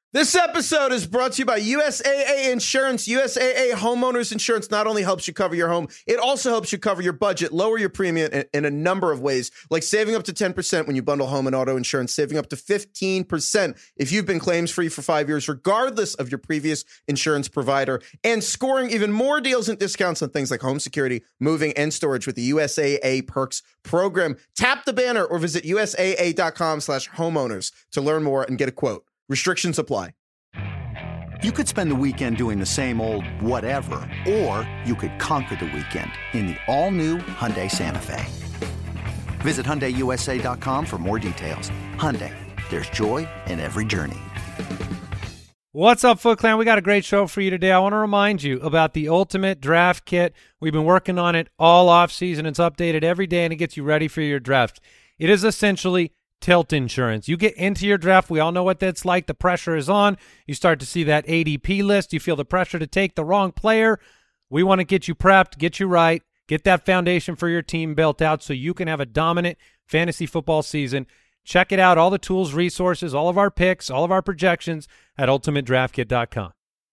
This episode is brought to you by USAA Insurance. USAA Homeowners Insurance not only helps you cover your home, it also helps you cover your budget, lower your premium in a number of ways, like saving up to 10% when you bundle home and auto insurance, saving up to 15% if you've been claims-free for 5 years, regardless of your previous insurance provider, and scoring even more deals and discounts on things like home security, moving, and storage with the USAA Perks program. Tap the banner or visit USAA.com/homeowners to learn more and get a quote. Restrictions apply. You could spend the weekend doing the same old whatever, or you could conquer the weekend in the all-new Hyundai Santa Fe. Visit HyundaiUSA.com for more details. Hyundai, there's joy in every journey. What's up, Foot Clan? We got a great show for you today. I want to remind you about the Ultimate Draft Kit. We've been working on it all off-season. It's updated every day, and it gets you ready for your draft. It is essentially tilt insurance. You get into your draft. We all know what that's like. The pressure is on. You start to see that ADP list. You feel the pressure to take the wrong player. We want to get you prepped, get you right, get that foundation for your team built out so you can have a dominant fantasy football season. Check it out. All the tools, resources, all of our picks, all of our projections at ultimatedraftkit.com.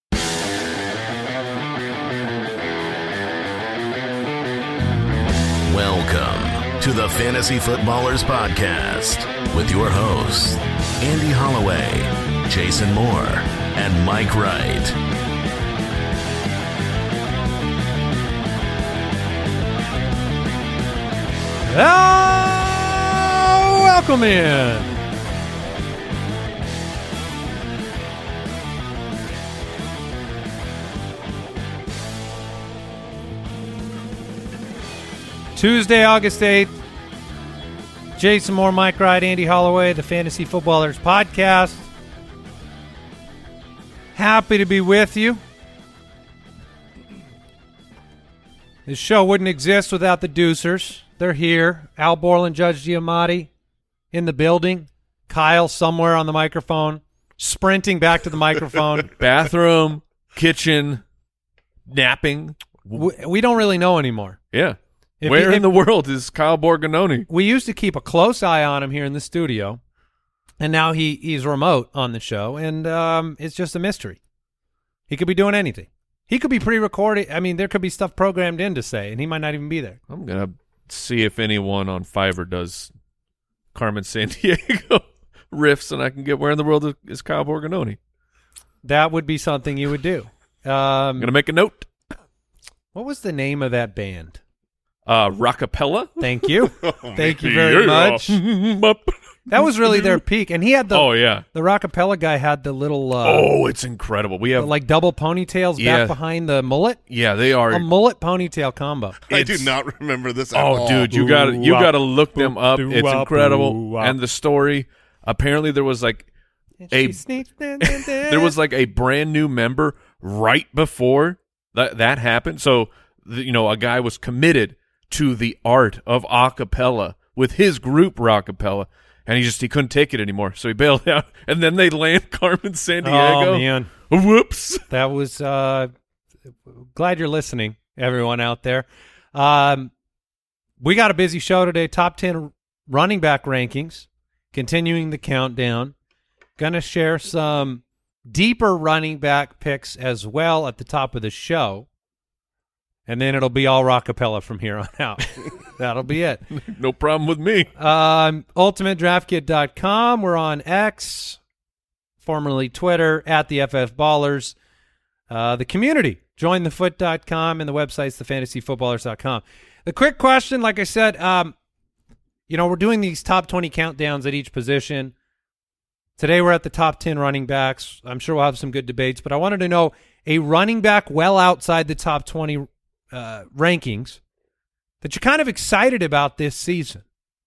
Welcome to the Fantasy Footballers Podcast with your hosts, Andy Holloway, Jason Moore, and Mike Wright. Welcome in. Tuesday, August 8th. Jason Moore, Mike Wright, Andy Holloway, the Fantasy Footballers Podcast. Happy to be with you. This show wouldn't exist without the Deucers. They're here. Al Borland, Judge Giamatti in the building. Kyle somewhere on the microphone, sprinting back to the microphone. Bathroom, kitchen, napping. We don't really know anymore. Yeah. Where in the world is Kyle Borgognoni? We used to keep a close eye on him here in the studio, and now he's remote on the show, and it's just a mystery. He could be doing anything. He could be pre-recorded. I mean, there could be stuff programmed in to say, and he might not even be there. I'm going to see if anyone on Fiverr does Carmen Sandiego riffs, and I can get where in the world is Kyle Borgognoni. That would be something you would do. I'm going to make a note. What was the name of that band? Rockapella. Thank you. Thank you very much. That was really their peak. And he had the the Rockapella guy had the little it's incredible. We have like double ponytails back behind the mullet. Yeah, they are a mullet ponytail combo. I do not remember this at all. Oh, dude, you got to look them up. It's incredible. And the story, apparently there was like a brand new member right before that happened. So a guy was committed to the art of acapella with his group Rockapella, and he couldn't take it anymore, so he bailed out. And then they land Carmen Sandiego. Oh man, whoops! That was glad you're listening, everyone out there. We got a busy show today. Top 10 running back rankings, continuing the countdown. Gonna share some deeper running back picks as well at the top of the show. And then it'll be all Rockapella from here on out. That'll be it. No problem with me. UltimateDraftKit.com. We're on X, formerly Twitter, at the FF Ballers. The community, jointhefoot.com, and the website's thefantasyfootballers.com. The quick question, like I said, we're doing these top 20 countdowns at each position. Today we're at the top 10 running backs. I'm sure we'll have some good debates, but I wanted to know a running back well outside the top 20 rankings that you're kind of excited about this season.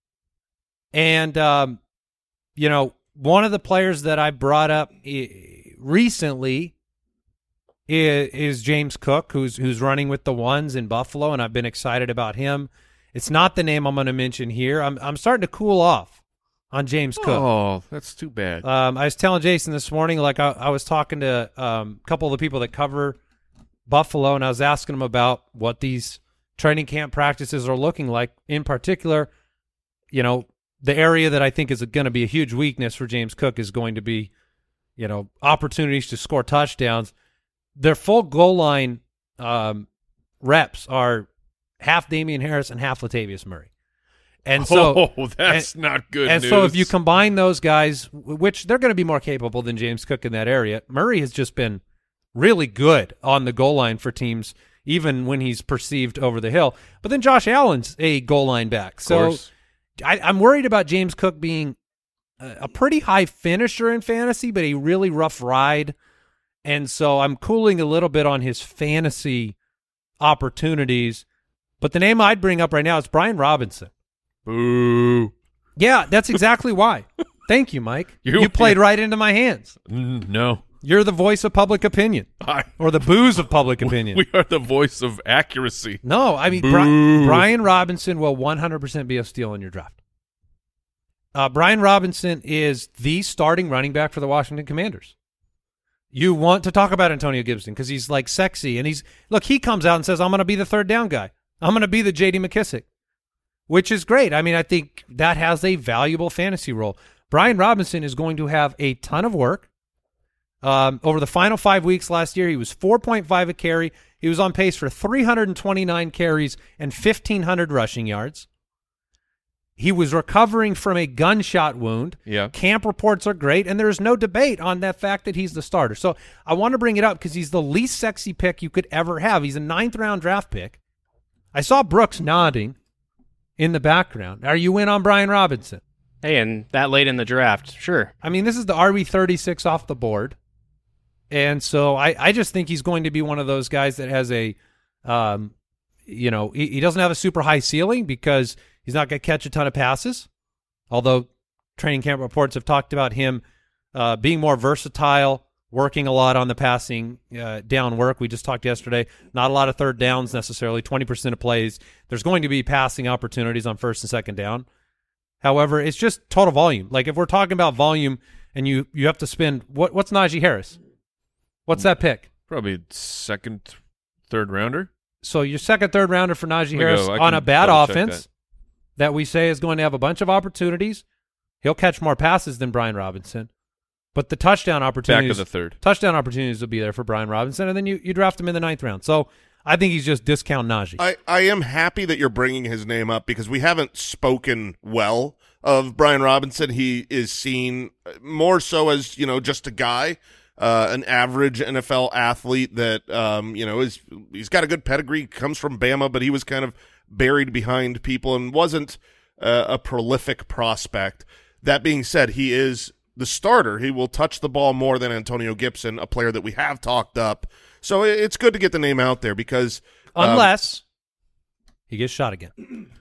And, one of the players that I brought up recently is James Cook, who's running with the ones in Buffalo, and I've been excited about him. It's not the name I'm going to mention here. I'm starting to cool off on James Cook. Oh, that's too bad. I was telling Jason this morning, like I was talking to a couple of the people that cover Buffalo, and I was asking them about what these training camp practices are looking like. In particular, the area that I think is going to be a huge weakness for James Cook is going to be, opportunities to score touchdowns. Their full goal line reps are half Damian Harris and half Latavius Murray. And so that's not good and news. so if you combine those guys, which they're going to be more capable than James Cook in that area, Murray has just been really good on the goal line for teams, even when he's perceived over the hill. But then Josh Allen's a goal line back. So I'm worried about James Cook being a pretty high finisher in fantasy, but a really rough ride. And so I'm cooling a little bit on his fantasy opportunities. But the name I'd bring up right now is Brian Robinson. Boo. Yeah, that's exactly why. Thank you, Mike. You played right into my hands. No. You're the voice of public opinion. Or the booze of public opinion. We are the voice of accuracy. No, I mean, Brian Robinson will 100% be a steal in your draft. Brian Robinson is the starting running back for the Washington Commanders. You want to talk about Antonio Gibson because he's like sexy. And he comes out and says, I'm going to be the third down guy. I'm going to be the J.D. McKissick, which is great. I mean, I think that has a valuable fantasy role. Brian Robinson is going to have a ton of work. Over the final 5 weeks last year, he was 4.5 a carry. He was on pace for 329 carries and 1,500 rushing yards. He was recovering from a gunshot wound. Yeah. Camp reports are great, and there's no debate on that fact that he's the starter. So I want to bring it up because he's the least sexy pick you could ever have. He's a 9th-round draft pick. I saw Brooks nodding in the background. Are you in on Brian Robinson? Hey, and that late in the draft, sure. I mean, this is the RB36 off the board. And so I just think he's going to be one of those guys that has a, he doesn't have a super high ceiling because he's not going to catch a ton of passes, although training camp reports have talked about him being more versatile, working a lot on the passing down work. We just talked yesterday. Not a lot of third downs necessarily, 20% of plays. There's going to be passing opportunities on first and second down. However, it's just total volume. Like if we're talking about volume and you have to spend, what's Najee Harris? What's that pick? Probably second, third rounder. So your second, third rounder for Najee Harris on a bad offense that we say is going to have a bunch of opportunities. He'll catch more passes than Brian Robinson. But the touchdown opportunities, back of the third. Touchdown opportunities will be there for Brian Robinson, and then you draft him in the 9th round. So I think he's just discount Najee. I am happy that you're bringing his name up because we haven't spoken well of Brian Robinson. He is seen more so as, just a guy, an average NFL athlete that, he's got a good pedigree, comes from Bama, but he was kind of buried behind people and wasn't a prolific prospect. That being said, he is the starter. He will touch the ball more than Antonio Gibson, a player that we have talked up. So it's good to get the name out there because unless he gets shot again.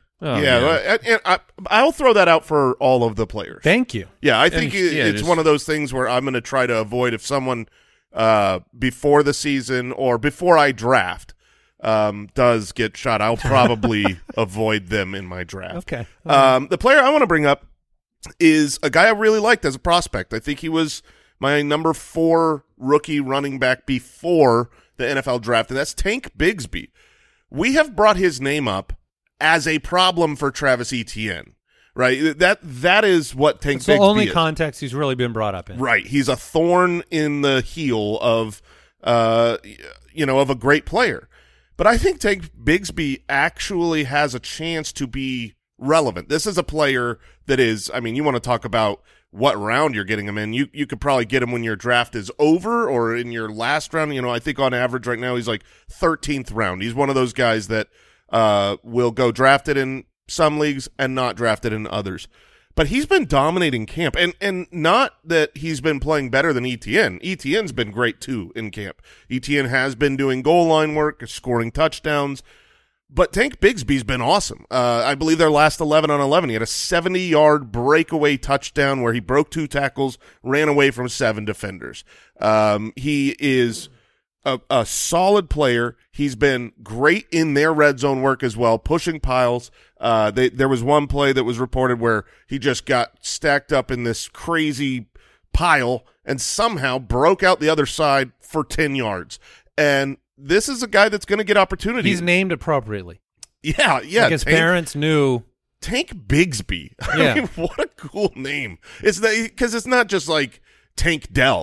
I'll throw that out for all of the players. Thank you. Yeah, I think it's one of those things where I'm going to try to avoid if someone before the season or before I draft does get shot, I'll probably avoid them in my draft. Okay. The player I want to bring up is a guy I really liked as a prospect. I think he was my number 4 rookie running back before the NFL draft, and that's Tank Bigsby. We have brought his name up as a problem for Travis Etienne, right? That is what Tank Bigsby is. The only context he's really been brought up in. Right. He's a thorn in the heel of, of a great player. But I think Tank Bigsby actually has a chance to be relevant. This is a player that is, you want to talk about what round you're getting him in. You could probably get him when your draft is over or in your last round. I think on average right now he's like 13th round. He's one of those guys that will go drafted in some leagues and not drafted in others. But he's been dominating camp, and not that he's been playing better than Etienne. Etienne's been great too in camp. Etienne has been doing goal line work, scoring touchdowns. But Tank Bigsby's been awesome. I believe their last 11 on 11. He had a 70-yard breakaway touchdown where he broke 2 tackles, ran away from 7 defenders. He is a solid player. He's been great in their red zone work as well, pushing piles. There was one play that was reported where he just got stacked up in this crazy pile and somehow broke out the other side for 10 yards. And this is a guy that's going to get opportunities. He's named appropriately. Yeah. Like his parents knew. Tank Bigsby. Yeah. What a cool name. It's because it's not just like Tank Dell.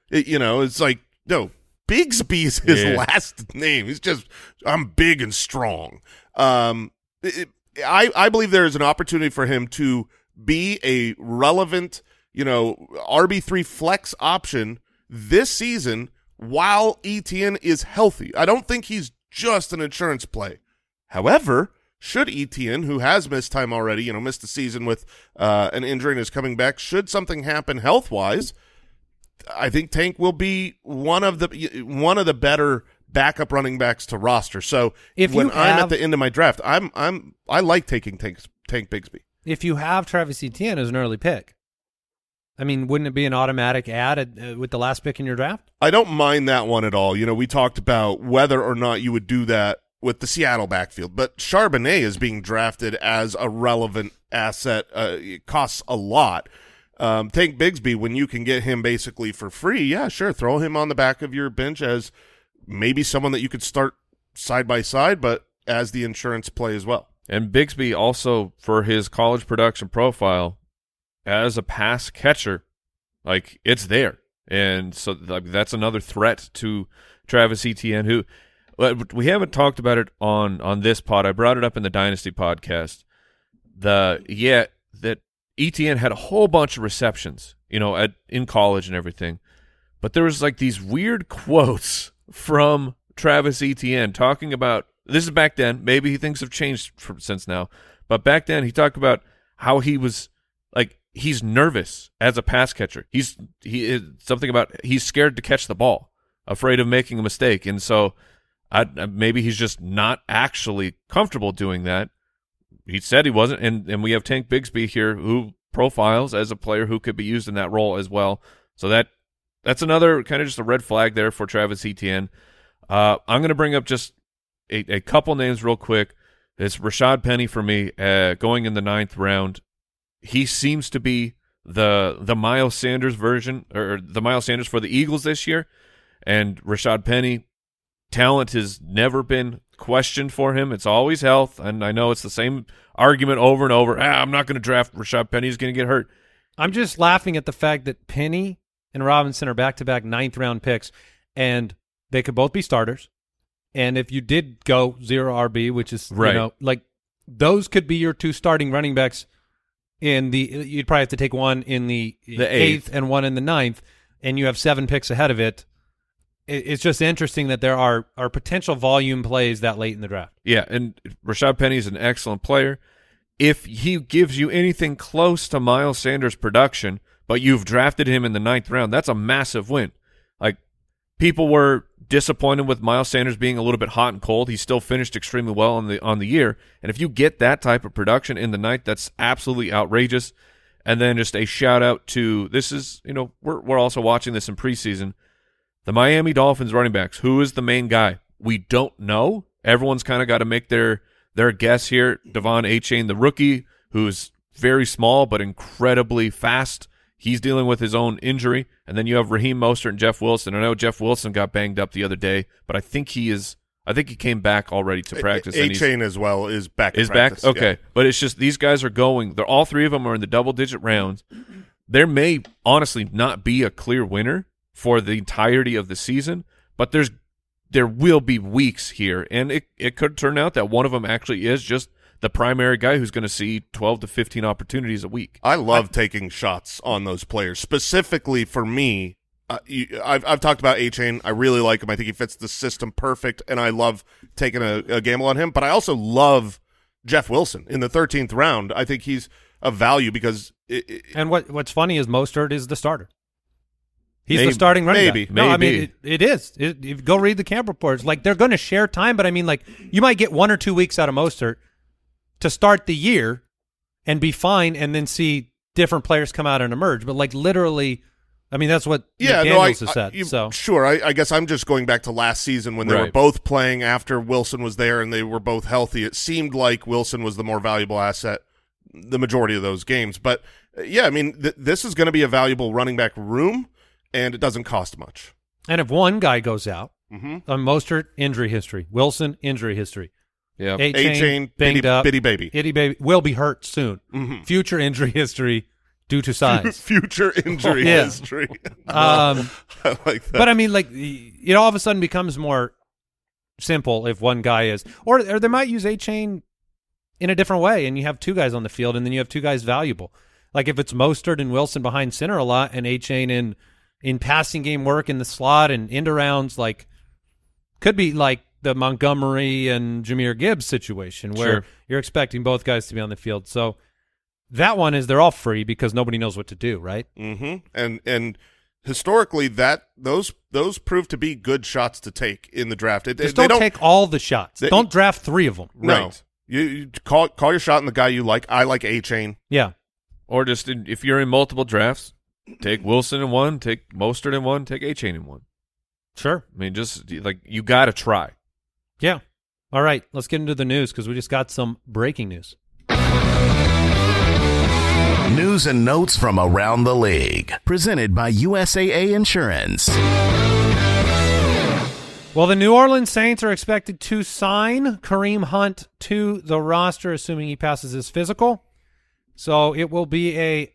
It's like, no, Bigsby's his Yeah. last name. He's just, I'm big and strong. I believe there is an opportunity for him to be a relevant, RB3 flex option this season while Etienne is healthy. I don't think he's just an insurance play. However, should Etienne, who has missed time already, missed the season with an injury and is coming back, should something happen health-wise, I think Tank will be one of the better backup running backs to roster. So I'm at the end of my draft, I like taking Tank Bigsby. If you have Travis Etienne as an early pick, I mean, wouldn't it be an automatic add with the last pick in your draft? I don't mind that one at all. We talked about whether or not you would do that with the Seattle backfield, but Charbonnet is being drafted as a relevant asset. It costs a lot. Tank Bigsby, when you can get him basically for free, yeah, sure, throw him on the back of your bench as maybe someone that you could start side by side, but as the insurance play as well. And Bigsby also, for his college production profile, as a pass catcher, like, it's there. And so that's another threat to Travis Etienne, who we haven't talked about it on this pod. I brought it up in the Dynasty podcast. That Etienne had a whole bunch of receptions, in college and everything. But there was like these weird quotes from Travis Etienne talking about, this is back then, maybe things have changed since now, but back then he talked about how he was like, he's nervous as a pass catcher. He's scared to catch the ball, afraid of making a mistake. And so maybe he's just not actually comfortable doing that. He said he wasn't, and we have Tank Bigsby here who profiles as a player who could be used in that role as well. So that's another kind of just a red flag there for Travis Etienne. I'm going to bring up just a couple names real quick. It's Rashad Penny for me, going in the 9th round. He seems to be the Miles Sanders version, or the Miles Sanders for the Eagles this year. And Rashad Penny, talent has never been questioned for him. It's always health. And I know it's the same argument over and over. I'm not going to draft Rashad Penny. He's going to get hurt. I'm just laughing at the fact that Penny and Robinson are back-to-back 9th-round picks, and they could both be starters. And if you did go 0 RB, which is, right, those could be your 2 starting running backs you'd probably have to take one in the 8th and one in the 9th, and you have 7 picks ahead of it. It's just interesting that there are potential volume plays that late in the draft. Yeah, and Rashad Penny is an excellent player. If he gives you anything close to Miles Sanders' production, but you've drafted him in the 9th round, that's a massive win. Like, people were disappointed with Miles Sanders being a little bit hot and cold. He still finished extremely well on the year. And if you get that type of production in the 9th, that's absolutely outrageous. And then just a shout out to, this is, we're also watching this in preseason, the Miami Dolphins running backs. Who is the main guy? We don't know. Everyone's kind of got to make their guess here. Devon Achane, the rookie, who's very small but incredibly fast. He's dealing with his own injury. And then you have Raheem Mostert and Jeff Wilson. I know Jeff Wilson got banged up the other day, but I think he came back already to practice. Achane as well is back. Is back? Okay. Yeah. But it's just these guys are going. All 3 of them are in the double-digit rounds. There may honestly not be a clear winner for the entirety of the season, but there will be weeks here, and it could turn out that one of them actually is just the primary guy who's going to see 12 to 15 opportunities a week. I love taking shots on those players. Specifically for me, I've talked about Achane. I really like him. I think he fits the system perfect, and I love taking a gamble on him. But I also love Jeff Wilson in the 13th round. I think he's a value because and what's funny is Mostert is the starter. He's the starting running back. No, I mean, it is. Go read the camp reports. Like, they're going to share time, but I mean, like, you might get 1 or 2 weeks out of Mostert to start the year and be fine, and then see different players come out and emerge. But, like, literally, I mean, that's what Daniels has said. Sure, I guess I'm just going back to last season when they were both playing after Wilson was there and they were both healthy. It seemed like Wilson was the more valuable asset the majority of those games. But, yeah, I mean, this is going to be a valuable running back room, and it doesn't cost much. And if one guy goes out, on Mostert, injury history. Wilson, injury history. Yeah, Achane banged up. Bitty baby. Itty baby will be hurt soon. Future injury history, due to size. Future injury Yeah. history. I like that. But I mean, like, it all of a sudden becomes more simple if one guy is, or they might use A-Chain in a different way, and you have two guys on the field, and then you have two guys valuable. Like if it's Mostert and Wilson behind center a lot, and A-Chain in passing game work in the slot and end arounds, like could be like the Montgomery and Jahmyr Gibbs situation where you're expecting both guys to be on the field. So that one is they're all free because nobody knows what to do, right? Mm-hmm. And historically, those prove to be good shots to take in the draft. Just don't take all the shots. Don't draft 3 of them. No. Right. You call your shot on the guy you like. I like A-Chain. Yeah. Or just if you're in multiple drafts, take Wilson in one, take Mostert in one, take A-Chain in one. Sure. I mean, just like you got to try. Yeah. All right. Let's get into the news because we just got some breaking news. News and notes from around the league. Presented by USAA Insurance. Well, the New Orleans Saints are expected to sign Kareem Hunt to the roster, assuming he passes his physical. So it will be a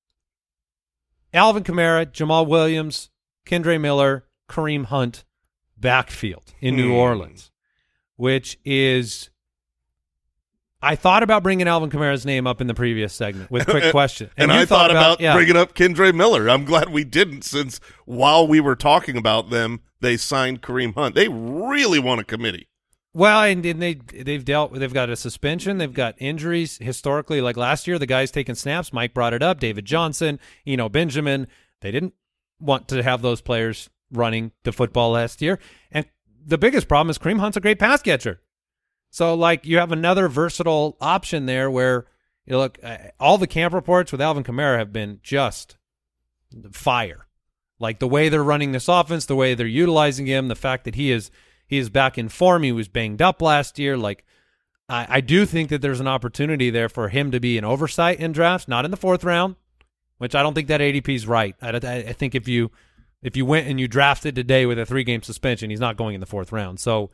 Alvin Kamara, Jamal Williams, Kendre Miller, Kareem Hunt backfield in New Orleans, which is – I thought about bringing Alvin Kamara's name up in the previous segment with quick question. And you I thought about yeah. bringing up Kendre Miller. I'm glad we didn't, since while we were talking about them, they signed Kareem Hunt. They really want a committee. Well, and they've got a suspension, they've got injuries historically. Like last year, the guys taking snaps. Mike brought it up. David Johnson, Benjamin. They didn't want to have those players running the football last year. And the biggest problem is Kareem Hunt's a great pass catcher. So, like, you have another versatile option there where, look, all the camp reports with Alvin Kamara have been just fire. Like, the way they're running this offense, the way they're utilizing him, the fact that he is back in form. He was banged up last year. Like, I do think that there's an opportunity there for him to be an oversight in drafts, not in the 4th round, which I don't think that ADP is right. I think if you went and you drafted today with a 3-game suspension, he's not going in the 4th round. So,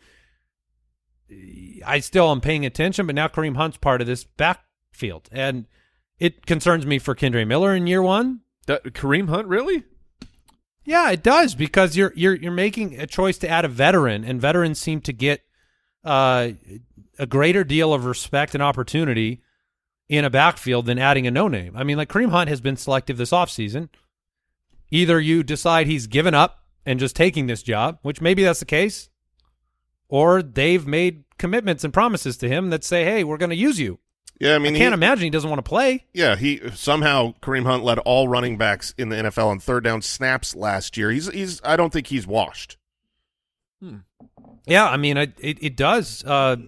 I still am paying attention, but now Kareem Hunt's part of this backfield, and it concerns me for Kendre Miller in year 1. Kareem Hunt, really? Yeah, it does, because you're making a choice to add a veteran, and veterans seem to get a greater deal of respect and opportunity in a backfield than adding a no-name. I mean, like Kareem Hunt has been selective this offseason. Either you decide he's given up and just taking this job, which maybe that's the case, or they've made commitments and promises to him that say, hey, we're going to use you. Yeah, I mean, I can't imagine he doesn't want to play. Yeah, Kareem Hunt led all running backs in the NFL on 3rd down snaps last year. I don't think he's washed. Yeah, I mean, it does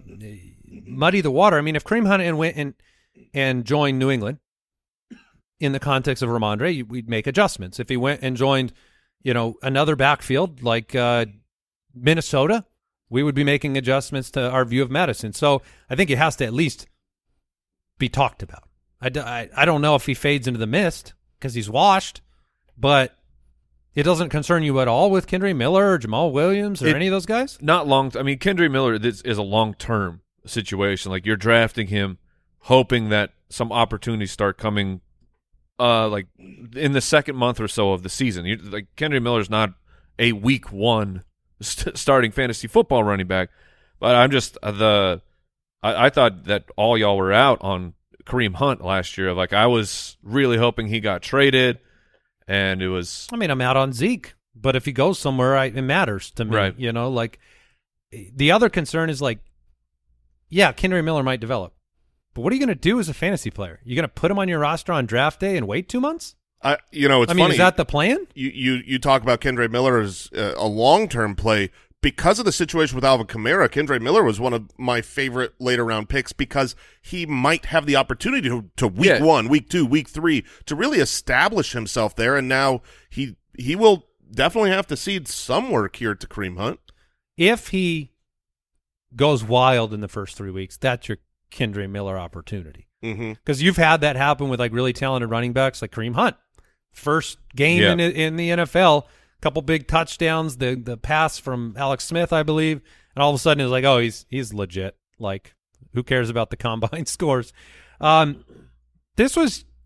muddy the water. I mean, if Kareem Hunt went and joined New England in the context of Ramondre, we'd make adjustments. If he went and joined, another backfield like Minnesota, we would be making adjustments to our view of Madison. So I think it has to at least be talked about. I don't know if he fades into the mist because he's washed, but it doesn't concern you at all with Kendre Miller or Jamal Williams or any of those guys? Not long. I mean, Kendre Miller, this is a long-term situation. Like, you're drafting him hoping that some opportunities start coming like in the 2nd month or so of the season. Like, Kendre Miller's not a week 1 starting fantasy football running back, but I'm just I thought that all y'all were out on Kareem Hunt last year. Like, I was really hoping he got traded, and it was. I mean, I'm out on Zeke, but if he goes somewhere, it matters to me. Right. Like the other concern is like, yeah, Kendre Miller might develop, but what are you going to do as a fantasy player? You going to put him on your roster on draft day and wait 2 months? It's funny. Is that the plan? You talk about Kendre Miller as a long-term play. Because of the situation with Alvin Kamara, Kendre Miller was one of my favorite later-round picks because he might have the opportunity to week 1, week 2, week 3 to really establish himself there, and now he will definitely have to cede some work here to Kareem Hunt. If he goes wild in the first 3 weeks, that's your Kendre Miller opportunity. Because you've had that happen with like really talented running backs like Kareem Hunt. First game in the NFL, couple big touchdowns, the pass from Alex Smith, I believe, and all of a sudden it's like, oh, he's legit. Like, who cares about the combine scores? This was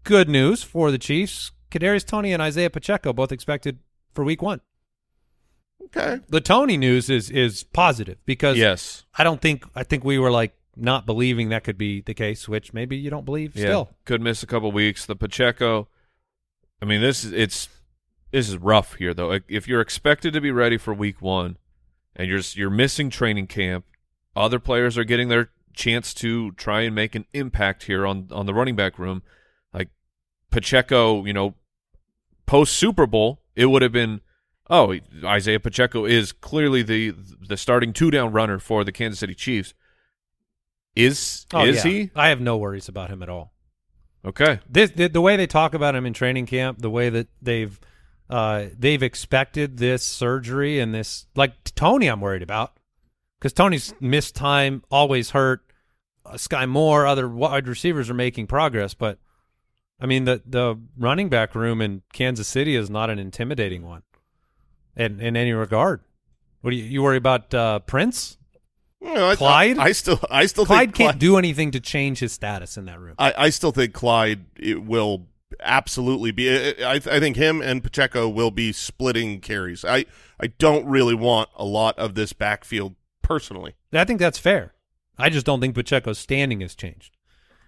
good news for the Chiefs. Kadarius Toney and Isaiah Pacheco both expected for Week 1. Okay. The Toney news is positive because Yes. I think we were like not believing that could be the case, which maybe you don't believe still. Could miss a couple weeks. The Pacheco, I mean, this is rough here though. If you're expected to be ready for Week 1 and you're missing training camp, other players are getting their chance to try and make an impact here on the running back room. Like Pacheco, post Super Bowl, it would have been, Isaiah Pacheco is clearly the starting 2-down runner for the Kansas City Chiefs. Is he? I have no worries about him at all. Okay. The way they talk about him in training camp, the way that they've expected this surgery and this, like Toney, I'm worried about because Toney's missed time, always hurt. Sky Moore, other wide receivers are making progress, but I mean the running back room in Kansas City is not an intimidating one, in any regard. What do you worry about? Prince? Clyde? I still Clyde think can't do anything to change his status in that room. I still think Clyde will absolutely be. I think him and Pacheco will be splitting carries. I don't really want a lot of this backfield personally. I think that's fair. I just don't think Pacheco's standing has changed.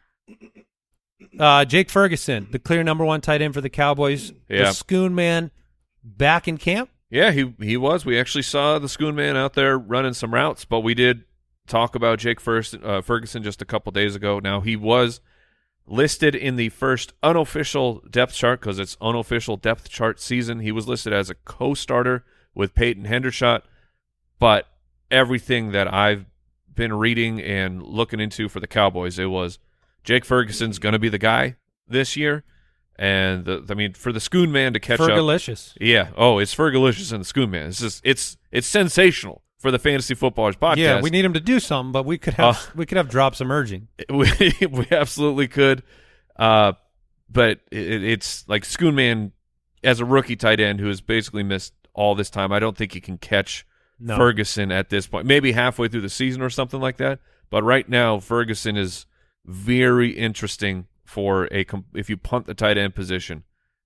Jake Ferguson, the clear number 1 tight end for the Cowboys. Yeah. The Schoon Man back in camp. Yeah, he was. We actually saw the Schoon Man out there running some routes, but we did talk about Jake Ferguson just a couple days ago. Now, he was listed in the first unofficial depth chart because it's unofficial depth chart season. He was listed as a co-starter with Peyton Hendershot, but everything that I've been reading and looking into for the Cowboys, it was Jake Ferguson's going to be the guy this year. And for the Schoon Man to catch Fergalicious. up, yeah. Oh, it's Fergalicious and the Schoon Man. It's sensational for the Fantasy Footballers podcast. Yeah, we need him to do something, but we could have drops emerging. We absolutely could. But it's like Schoon Man as a rookie tight end who has basically missed all this time. I don't think he can catch Ferguson at this point. Maybe halfway through the season or something like that. But right now, Ferguson is very interesting for if you punt the tight end position.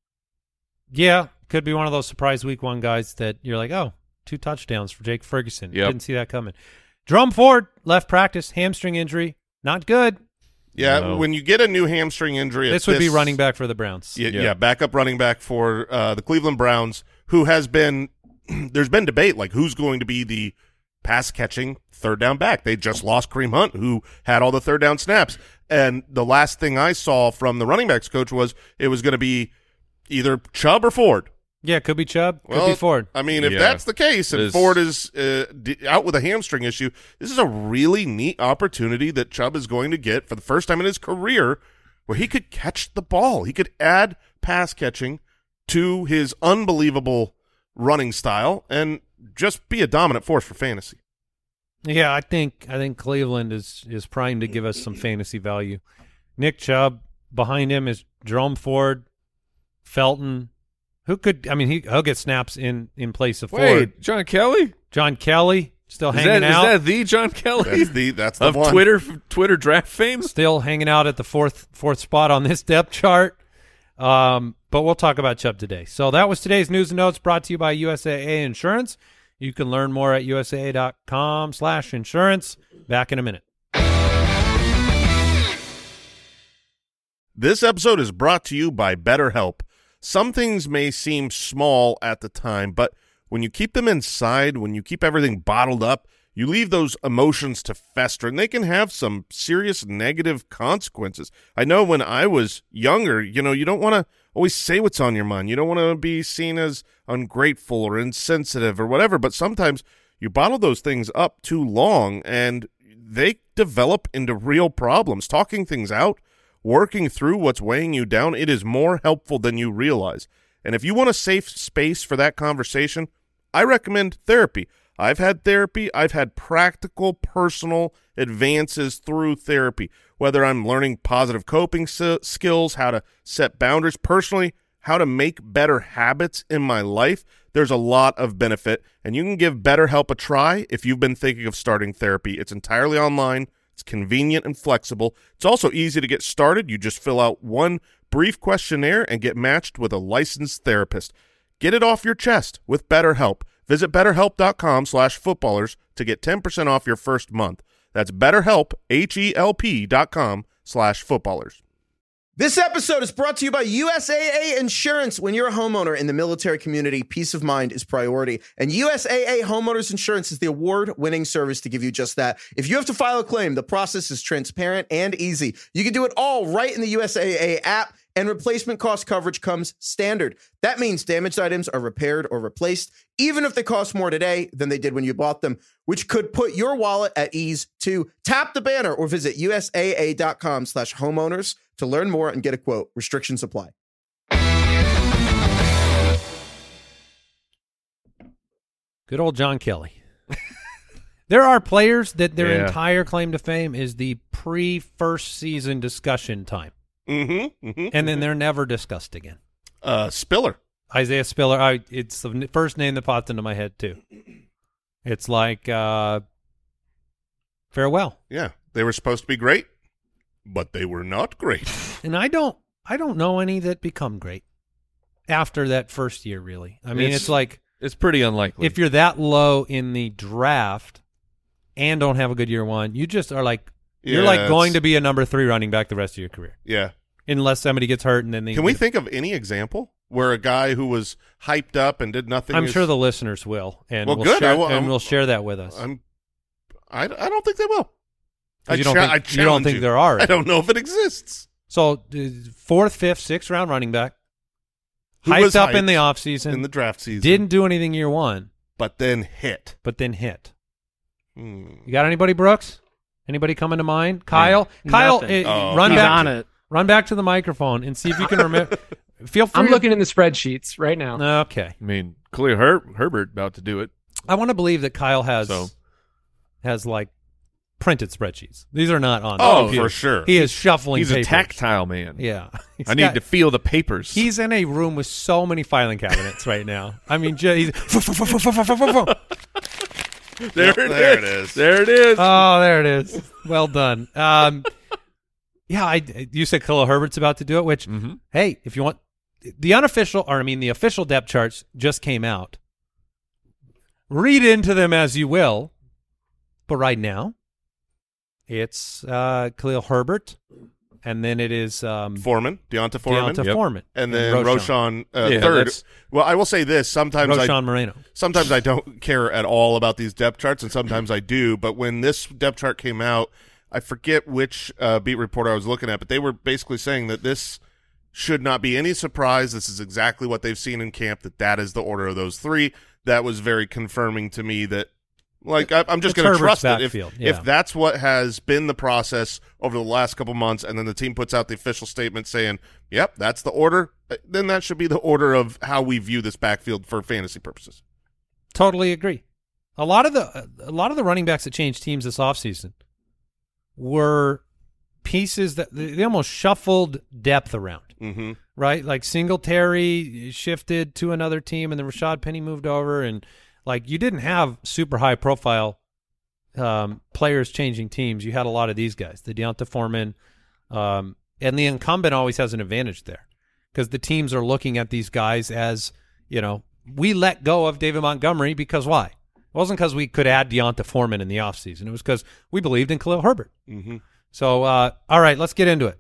Yeah, could be one of those surprise Week 1 guys that you're like, 2 touchdowns for Jake Ferguson. Yep. Didn't see that coming. Jerome Ford left practice, hamstring injury, not good. Yeah, No. when you get a new hamstring injury, This would be running back for the Browns. Yeah, backup running back for the Cleveland Browns, who has been there's been debate like who's going to be the pass catching third down back. They just lost Kareem Hunt, who had all the third down snaps. And the last thing I saw from the running backs coach was it was going to be either Chubb or Ford. Yeah, could be Chubb, could be Ford. I mean, if Yeah. that's the case and This- Ford is out with a hamstring issue, this is a really neat opportunity that Chubb is going to get for the first time in his career where he could catch the ball. He could add pass catching to his unbelievable running style and just be a dominant force for fantasy. Yeah, I think Cleveland is primed to give us some fantasy value. Nick Chubb, behind him is Jerome Ford, Felton. He'll get snaps in place of Ford. Wait, John Kelly? John Kelly still Is hanging out. that the John Kelly That's the of one. Twitter draft fame? Still hanging out at the fourth spot on this depth chart. But we'll talk about Chubb today. So that was today's news and notes brought to you by USAA Insurance. You can learn more at USAA.com/insurance. Back in a minute. This episode is brought to you by BetterHelp. Some things may seem small at the time, but when you keep them inside, when you keep everything bottled up, you leave those emotions to fester, and they can have some serious negative consequences. I know when I was younger, you don't want to always say what's on your mind. You don't want to be seen as ungrateful or insensitive or whatever, but sometimes you bottle those things up too long, and they develop into real problems. Talking things out, working through what's weighing you down, it is more helpful than you realize. And if you want a safe space for that conversation, I recommend therapy. I've had therapy. I've had practical, personal advances through therapy, whether I'm learning positive coping skills, how to set boundaries personally, how to make better habits in my life. There's a lot of benefit, and you can give BetterHelp a try if you've been thinking of starting therapy. It's entirely online. It's convenient and flexible. It's also easy to get started. You just fill out one brief questionnaire and get matched with a licensed therapist. Get it off your chest with BetterHelp. Visit BetterHelp.com/footballers to get 10% off your first month. That's BetterHelp, HELP.com/footballers. This episode is brought to you by USAA Insurance. When you're a homeowner in the military community, peace of mind is priority. And USAA Homeowners Insurance is the award-winning service to give you just that. If you have to file a claim, the process is transparent and easy. You can do it all right in the USAA app, and replacement cost coverage comes standard. That means damaged items are repaired or replaced, even if they cost more today than they did when you bought them, which could put your wallet at ease too. Tap the banner or visit USAA.com/homeowners to learn more and get a quote. Restrictions apply. Good old John Kelly. There are players that their Yeah. entire claim to fame is the pre-first season discussion time. And then they're never discussed again. Spiller. Isaiah Spiller, it's the first name that popped into my head too. It's like farewell. Yeah, they were supposed to be great, but they were not great. And I don't know any that become great after that first year, really. I mean, it's like It's pretty unlikely. if you're that low in the draft and don't have a good year one, you just are like you're Yeah, like going it's- to be a number 3 running back the rest of your career. Yeah. Unless somebody gets hurt and then they Can we think of any example where a guy who was hyped up and did nothing? I'm is- sure the listeners will, and Well, we'll good. share, I'm- we'll share that with us. I don't think they will. 'Cause you don't think there are I don't know if it exists. So 4th, 5th, 6th round running back, Who was hyped up in hyped the offseason, in the draft season, didn't do anything year one, but then hit. but then hit. Hmm. You got anybody, Brooks? Anybody coming to mind? Kyle? Man, Kyle, nothing. run He's back on it. Run back to the microphone and see if you can remember. Feel free. I'm to- looking in the spreadsheets right now. Okay. I mean, Khalil Herbert about to do it. I want to believe that Kyle has So. like printed spreadsheets. These are not on. Oh, the computer. for sure. He is shuffling. He's a papers. tactile man. Yeah. I need to feel the papers. He's in a room with so many filing cabinets right now. I mean, he's. there it is. There it is. Oh, there it is. Well done. Yeah, you said Khalil Herbert's about to do it, which, hey, if you want, the official depth charts just came out. Read into them as you will, but right now, it's Khalil Herbert, and then it is Deonta Foreman, Deonta Foreman, and then Roshan. Roshan Yeah, third. that's- Well, I will say this: sometimes Roshan Moreno. I don't care at all about these depth charts, and sometimes I do. But when this depth chart came out, I forget which beat reporter I was looking at, but they were basically saying that this should not be any surprise. This is exactly what they've seen in camp. That is the order of those three. That was very confirming to me that. Like, I'm just It's going to Herbert's trust it. backfield, If that's what has been the process over the last couple months, and then the team puts out the official statement saying, yep, that's the order, then that should be the order of how we view this backfield for fantasy purposes. Totally agree. A lot of the running backs that changed teams this offseason were pieces that they almost shuffled depth around, right? Like Singletary shifted to another team, and then Rashad Penny moved over, and like you didn't have super high profile players changing teams. You had a lot of these guys, the Deonta Foreman, and the incumbent always has an advantage there because the teams are looking at these guys as, we let go of David Montgomery because why? It wasn't because we could add Deonta Foreman in the offseason. It was because we believed in Khalil Herbert. Mm-hmm. So, all right, let's get into it.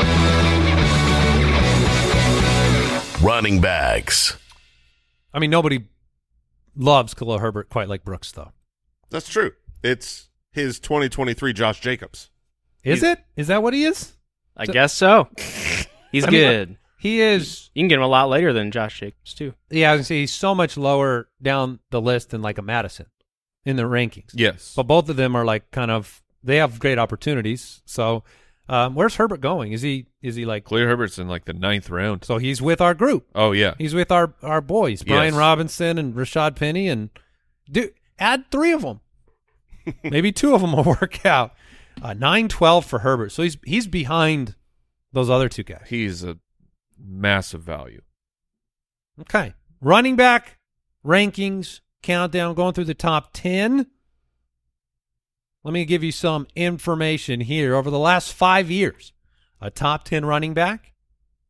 Running backs. I mean, nobody loves Khalil Herbert quite like Brooks, though. That's true. It's his 2023 Josh Jacobs. Is it? Is that what he is? I guess so. He's good. He is. You can get him a lot later than Josh Jacobs, too. Yeah, I was going to say he's so much lower down the list than like a Madison in the rankings. Yes. But both of them are like they have great opportunities. So where's Herbert going? Is he like, Khalil Herbert's in like the 9th round. so he's with our group. Oh, yeah. He's with our boys, Brian Yes. Robinson and Rashad Penny, and add 3 of them. Maybe 2 of them will work out. 9-12 for Herbert. So he's behind those other 2 guys. He's a massive value. Okay. Running back rankings countdown going through the top 10. Let me give you some information here. Over the last 5 years, a top 10 running back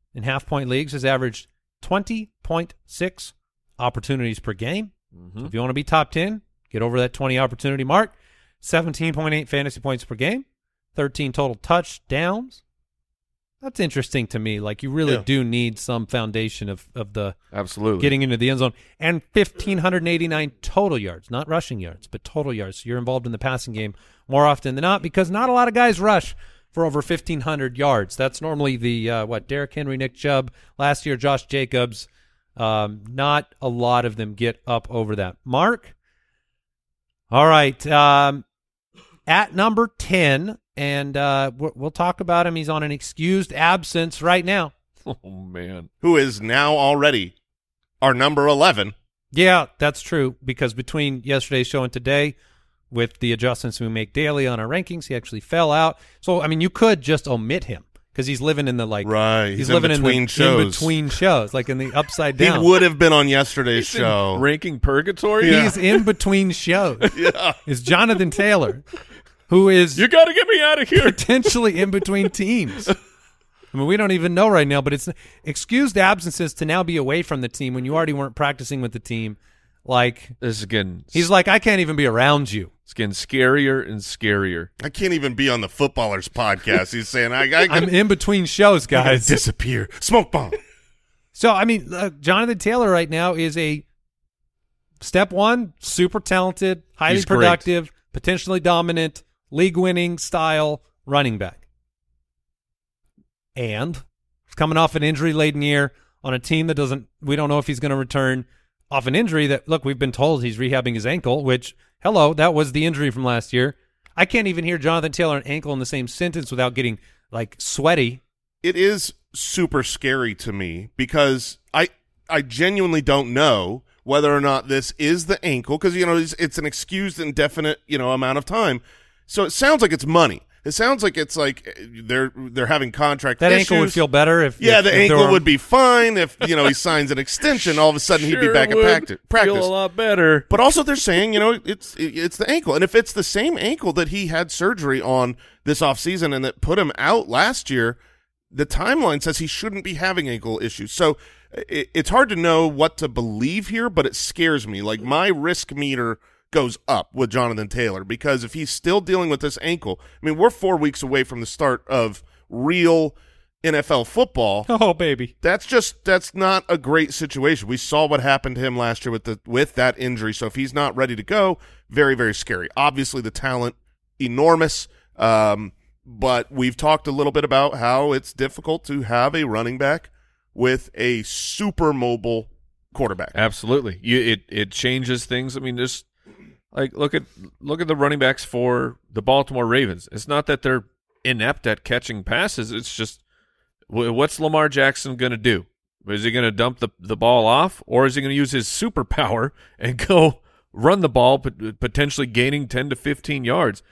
in half-point leagues has averaged 20.6 opportunities per game. So if you want to be top 10, get over that 20 opportunity mark. 17.8 fantasy points per game, 13 total touchdowns. That's interesting to me. Like, you really do need some foundation of the absolutely getting into the end zone. And 1,589 total yards, not rushing yards, but total yards. So you're involved in the passing game more often than not, because not a lot of guys rush for over 1,500 yards. That's normally the, Derrick Henry, Nick Chubb, last year Josh Jacobs. Not a lot of them get up over that mark. All right. At number 10, and we'll talk about him. He's on an excused absence right now. Oh, man. Who is now already our number 11. Yeah, that's true, because between yesterday's show and today, with the adjustments we make daily on our rankings, he actually fell out. So, I mean, you could just omit him because he's living in the, right. He's living in between shows, like in the upside down. He would have been on yesterday's show. Ranking purgatory? Yeah. He's in between shows. Yeah. It's Jonathan Taylor, who is you got to get me out of here. Potentially in between teams. I mean, we don't even know right now, but it's excused absences to now be away from the team when you already weren't practicing with the team. Like, this is getting, he's like, I can't even be around you. It's getting scarier and scarier. I can't even be on the Footballers podcast. He's saying, I'm in between shows, guys. Disappear. Smoke bomb. So, I mean, Jonathan Taylor right now is a step one, super talented, highly productive, potentially dominant, league-winning style running back. And he's coming off an injury-laden year on a team that we don't know if he's going to return off an injury that, look, we've been told he's rehabbing his ankle, which, hello, that was the injury from last year. I can't even hear Jonathan Taylor and ankle in the same sentence without getting, like, sweaty. It is super scary to me because I genuinely don't know whether or not this is the ankle because, it's an excused indefinite, amount of time. So it sounds like it's money. It sounds like it's like they're having contract that issues. Ankle would feel better if the ankle would be fine if he signs an extension. All of a sudden he'd be back at practice. Feel a lot better. But also they're saying it's the ankle, and if it's the same ankle that he had surgery on this offseason and that put him out last year, the timeline says he shouldn't be having ankle issues. So it's hard to know what to believe here, but it scares me. Like, my risk meter goes up with Jonathan Taylor because if he's still dealing with this ankle, I mean, we're 4 weeks away from the start of real NFL football. Oh, baby. That's not a great situation. We saw what happened to him last year with that injury. So if he's not ready to go, very, very scary. Obviously the talent, enormous. But we've talked a little bit about how it's difficult to have a running back with a super mobile quarterback. Absolutely. It changes things. I mean, just like look at the running backs for the Baltimore Ravens. It's not that they're inept at catching passes. It's just, what's Lamar Jackson going to do? Is he going to dump the ball off, or is he going to use his superpower and go run the ball, potentially gaining 10 to 15 yards?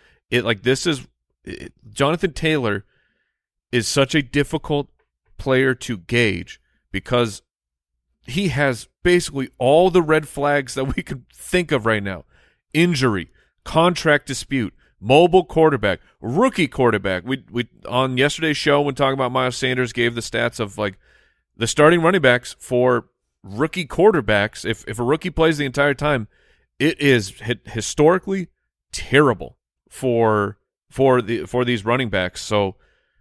Jonathan Taylor is such a difficult player to gauge because he has basically all the red flags that we could think of right now. Injury, contract dispute, mobile quarterback, rookie quarterback. We on yesterday's show when talking about Miles Sanders gave the stats of like the starting running backs for rookie quarterbacks. If a rookie plays the entire time, it is historically terrible for these running backs. So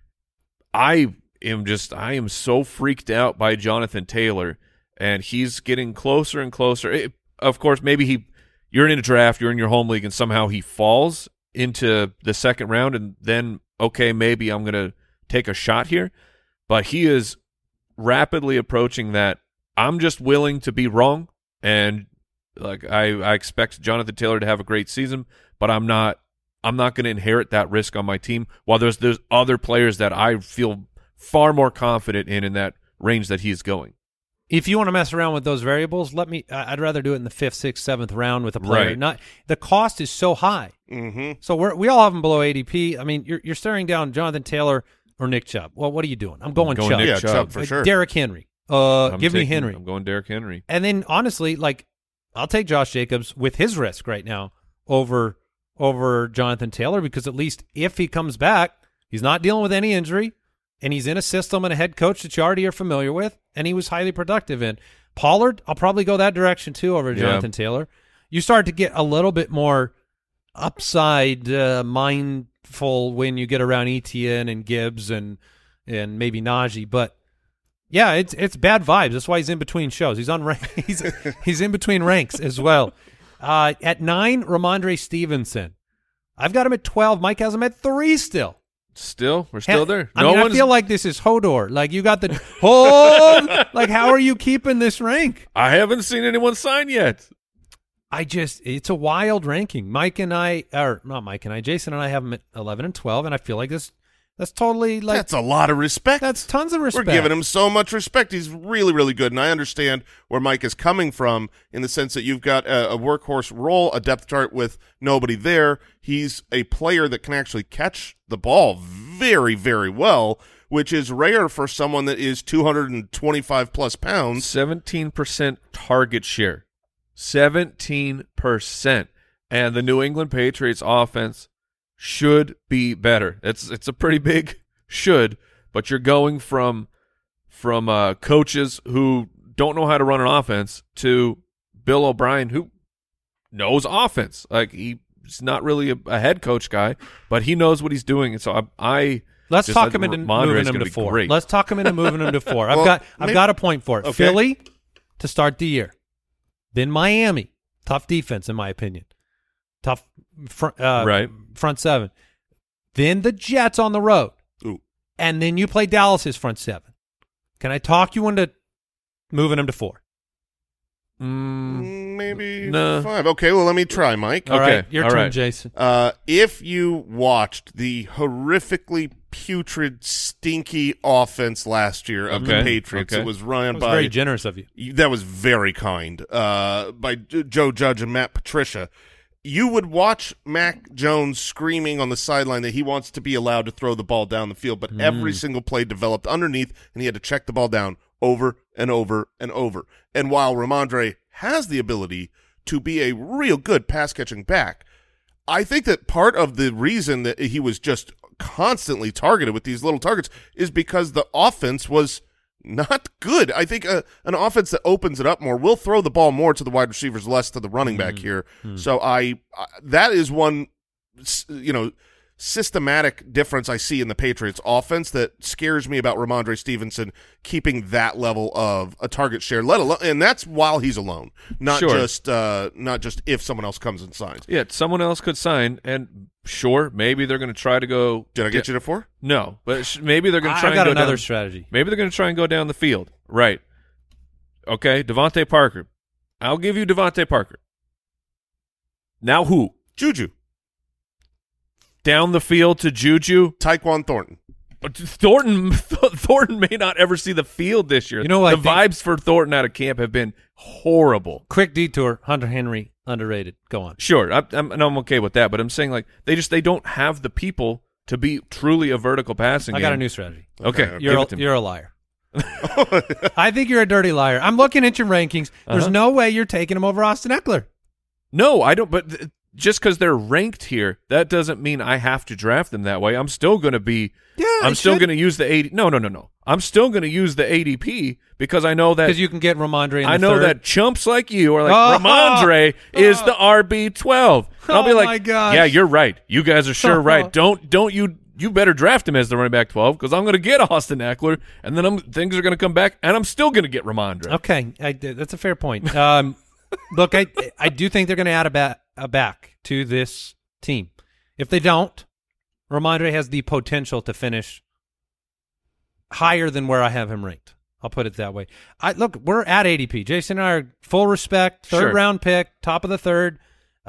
I am so freaked out by Jonathan Taylor, and he's getting closer and closer. Of course, maybe you're in a draft, you're in your home league, and somehow he falls into the second round, and then, okay, maybe I'm going to take a shot here. But he is rapidly approaching that. I'm just willing to be wrong, and like I expect Jonathan Taylor to have a great season, but I'm not going to inherit that risk on my team. While there's other players that I feel far more confident in that range that he's going. If you want to mess around with those variables, I'd rather do it in the 5th, 6th, 7th round with a player. Right. Not the cost is so high. Mm-hmm. So we all have them below ADP. I mean, you're staring down Jonathan Taylor or Nick Chubb. Well, what are you doing? I'm going Chubb. Nick Yeah, Chubb. Chubb for sure. Derrick Henry. Give me Henry. I'm going Derrick Henry. And then honestly, like, I'll take Josh Jacobs with his risk right now over Jonathan Taylor, because at least if he comes back, he's not dealing with any injury. and he's in a system and a head coach that you already are familiar with, and he was highly productive in. Pollard, I'll probably go that direction too over Jonathan Taylor. You start to get a little bit more upside mindful when you get around Etienne and Gibbs and maybe Najee, but yeah, it's bad vibes. That's why he's in between shows. He's on he's in between ranks as well. At 9, Ramondre Stevenson. I've got him at 12. Mike has him at 3 still. Still? We're still there? I feel like this is Hodor. Like, you got the hold. Like, how are you keeping this rank? I haven't seen anyone sign yet. It's a wild ranking. Jason and I have him at 11 and 12, and I feel like that's totally like. That's a lot of respect. That's tons of respect. We're giving him so much respect. He's really, really good, and I understand where Mike is coming from in the sense that you've got a workhorse role, a depth chart with nobody there. He's a player that can actually catch the ball very, very well, which is rare for someone that is 225-plus pounds. 17% target share. 17%. And the New England Patriots offense should be better. It's a pretty big should, but you're going from coaches who don't know how to run an offense to Bill O'Brien, who knows offense. Like, he's not really a head coach guy, but he knows what he's doing. And so let's talk him into moving him to 4. Great. Let's talk him into moving him to 4. I've got a point for it. Okay. Philly to start the year, then Miami, tough defense in my opinion, tough front 7, then the Jets on the road. Ooh. And then you play Dallas's front 7. Can I talk you into moving him to 4? Maybe No. 5. Okay, well, let me try, Mike. All Okay, right, your all turn, right. Jason. If you watched the horrifically putrid, stinky offense last year of the Okay, Patriots, okay. it was run That was by very generous of you. That was very kind. By Joe Judge and Matt Patricia. You would watch Mac Jones screaming on the sideline that he wants to be allowed to throw the ball down the field, but every single play developed underneath, and he had to check the ball down over and over and over. And while Ramondre has the ability to be a real good pass-catching back, I think that part of the reason that he was just constantly targeted with these little targets is because the offense was not good. I think an offense that opens it up more will throw the ball more to the wide receivers, less to the running back here. So that is one, systematic difference I see in the Patriots offense that scares me about Ramondre Stevenson keeping that level of a target share, let alone, and that's while he's alone, not just if someone else comes and signs. Yeah, someone else could sign, and sure, maybe they're going to try to go. Did I get you to 4? No, but maybe they're going to try. I've got and go another down, strategy. Maybe they're going to try and go down the field. Right. Okay, Devontae Parker. I'll give you Devontae Parker. Now who? Juju. Down the field to Juju. Tyquan Thornton. Thornton may not ever see the field this year. You know what the vibes for Thornton out of camp have been horrible. Quick detour. Hunter Henry, underrated. Go on. Sure, I'm okay with that, but I'm saying, like, they don't have the people to be truly a vertical passing I got game. a new strategy. Okay, You're a liar. I think you're a dirty liar. I'm looking at your rankings. There's no way you're taking him over Austin Eckler. No, I don't. But just because they're ranked here, that doesn't mean I have to draft them that way. I'm still going to be. Yeah, I'm still going to use the 80. No. I'm still going to use the ADP because I know that. Because you can get Ramondre in the I know third. that chumps like you are like, Ramondre is the RB12. And I'll be like, my gosh. yeah, you're right. You guys are sure right. Don't you better draft him as the running back 12 because I'm going to get Austin Eckler, and then things are going to come back, and I'm still going to get Ramondre. Okay, that's a fair point. Look, I do think they're going to add a back to this team. If they don't, Ramondre has the potential to finish higher than where I have him ranked. I'll put it that way. Look, we're at ADP. Jason and I are full respect, third-round pick, top of the third.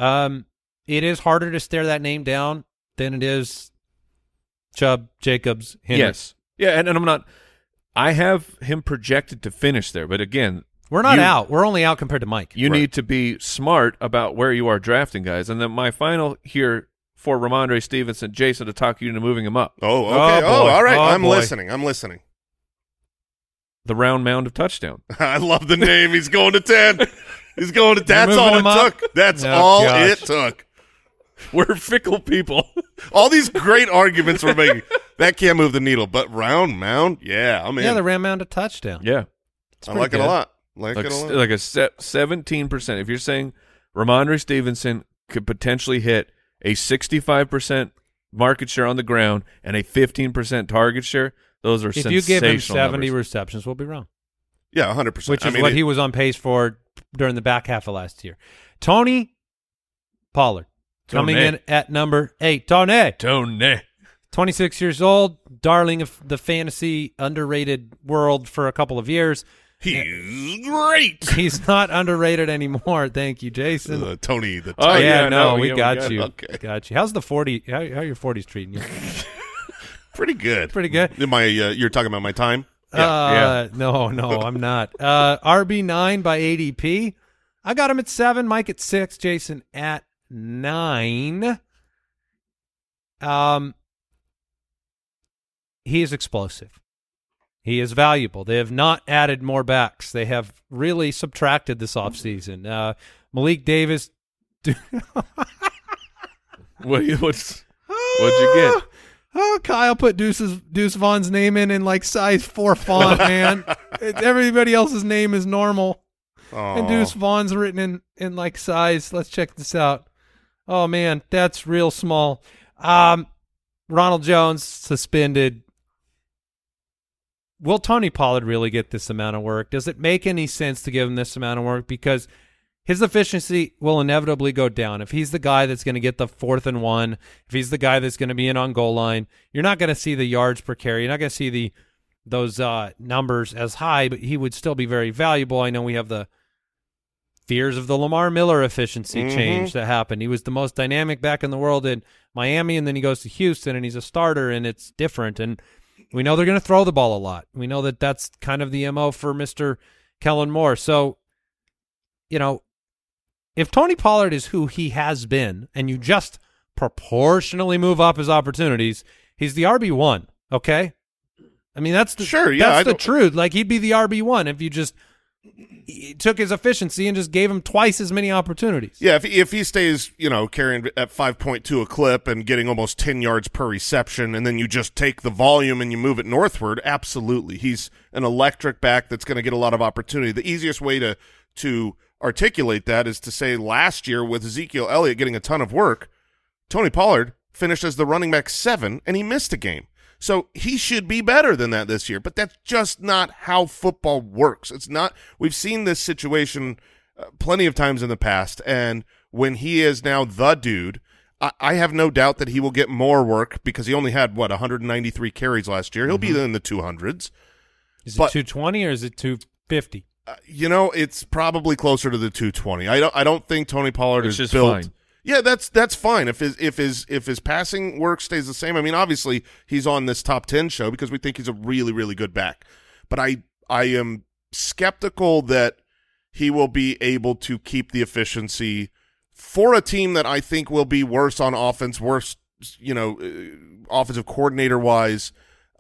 It is harder to stare that name down than it is Chubb, Jacobs, Henry. Yes. Yeah, and I'm not – I have him projected to finish there, but again – we're not out. We're only out compared to Mike. You need to be smart about where you are drafting guys. And then my final here for Ramondre Stevenson, Jason, to talk you into moving him up. Oh, okay. Oh, boy. All right. Oh, I'm boy. listening. The round mound of touchdown. I love the name. He's going to 10. He's going to – that's all moving it him up? took. That's Oh, all gosh. it took. We're fickle people. All these great arguments we're making. That can't move the needle, but round mound, yeah, I'm in. Yeah, the Ram mound a touchdown. Yeah. I like it a lot. Like a 17%. If you're saying Ramondre Stevenson could potentially hit a 65% market share on the ground and a 15% target share, those are sensational If you give him 70 numbers. receptions, we'll be wrong. Yeah, 100%. Which is what he was on pace for during the back half of last year. Tony Pollard coming in at number 8. Tony. 26 years old, darling of the fantasy underrated world for a couple of years. He's great. He's not underrated anymore. Thank you, Jason. Tony the Oh, Titan. yeah, no, we we got you. Okay. Got you. How's the 40? How are your 40s treating you? Pretty good. Pretty good. You're talking about my time? No, I'm not. RB9 by ADP. I got him at 7. Mike at 6. Jason at 9. He is explosive. He is valuable. They have not added more backs. They have really subtracted this offseason. Malik Davis. What'd you get? Oh, Kyle put Deuce Vaughn's name in like size 4 font, man. Everybody else's name is normal. Aww. And Deuce Vaughn's written in like size. Let's check this out. Oh, man, that's real small. Ronald Jones suspended. Will Tony Pollard really get this amount of work? Does it make any sense to give him this amount of work? Because his efficiency will inevitably go down. If he's the guy that's going to get the 4th and 1, if he's the guy that's going to be in on goal line, you're not going to see the yards per carry. You're not going to see those numbers as high, but he would still be very valuable. I know we have the fears of the Lamar Miller efficiency change that happened. He was the most dynamic back in the world in Miami, and then he goes to Houston, and he's a starter, and it's different. And we know they're going to throw the ball a lot. We know that that's kind of the MO for Mr. Kellen Moore. So, if Tony Pollard is who he has been, and you just proportionally move up his opportunities, he's the RB1, okay? I mean, that's the truth. Like, he'd be the RB1 if you just took his efficiency and just gave him twice as many opportunities. Yeah, if he stays, carrying at 5.2 a clip and getting almost 10 yards per reception, and then you just take the volume and you move it northward, absolutely. He's an electric back that's going to get a lot of opportunity. The easiest way to articulate that is to say last year with Ezekiel Elliott getting a ton of work, Tony Pollard finished as the running back 7, and he missed a game. So he should be better than that this year, but that's just not how football works. It's not. We've seen this situation plenty of times in the past, and when he is now the dude, I have no doubt that he will get more work because he only had, 193 carries last year. He'll be in the 200s. Is it 220 or is it 250? It's probably closer to the 220. I don't think Tony Pollard is just built. Fine. Yeah, that's fine. If his passing work stays the same, I mean, obviously he's on this top 10 show because we think he's a really, really good back. But I am skeptical that he will be able to keep the efficiency for a team that I think will be worse on offense, offensive coordinator wise.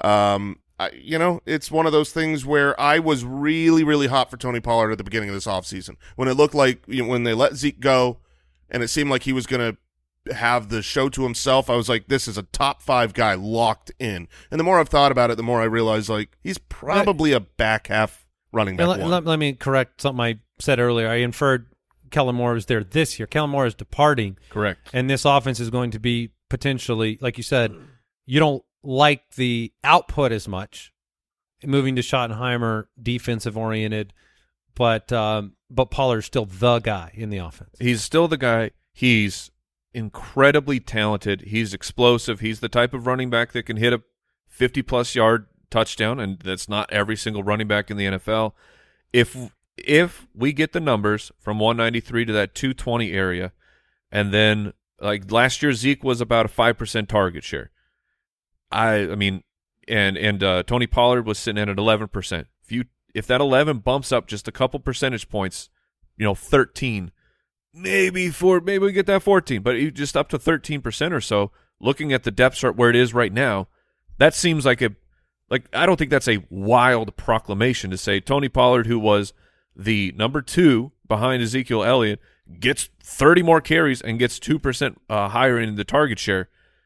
It's one of those things where I was really, really hot for Tony Pollard at the beginning of this offseason when it looked like when they let Zeke go. And it seemed like he was going to have the show to himself. I was like, this is a top 5 guy locked in. And the more I've thought about it, the more I realize, like, he's probably a back half running back one. Let me correct something I said earlier. I inferred Kellen Moore was there this year. Kellen Moore is departing. Correct. And this offense is going to be potentially, like you said, you don't like the output as much, moving to Schottenheimer, defensive-oriented, but Pollard's still the guy in the offense. He's still the guy. He's incredibly talented. He's explosive. He's the type of running back that can hit a 50-plus yard touchdown, and that's not every single running back in the NFL. If we get the numbers from 193 to that 220 area, and then like last year Zeke was about a 5% target share. I mean, and Tony Pollard was sitting at 11%. If that 11 bumps up just a couple percentage points, 13, maybe we get that 14, but just up to 13% or so, looking at the depth chart where it is right now, that seems like I don't think that's a wild proclamation to say Tony Pollard, who was the number 2 behind Ezekiel Elliott, gets 30 more carries and gets 2% higher in the target share.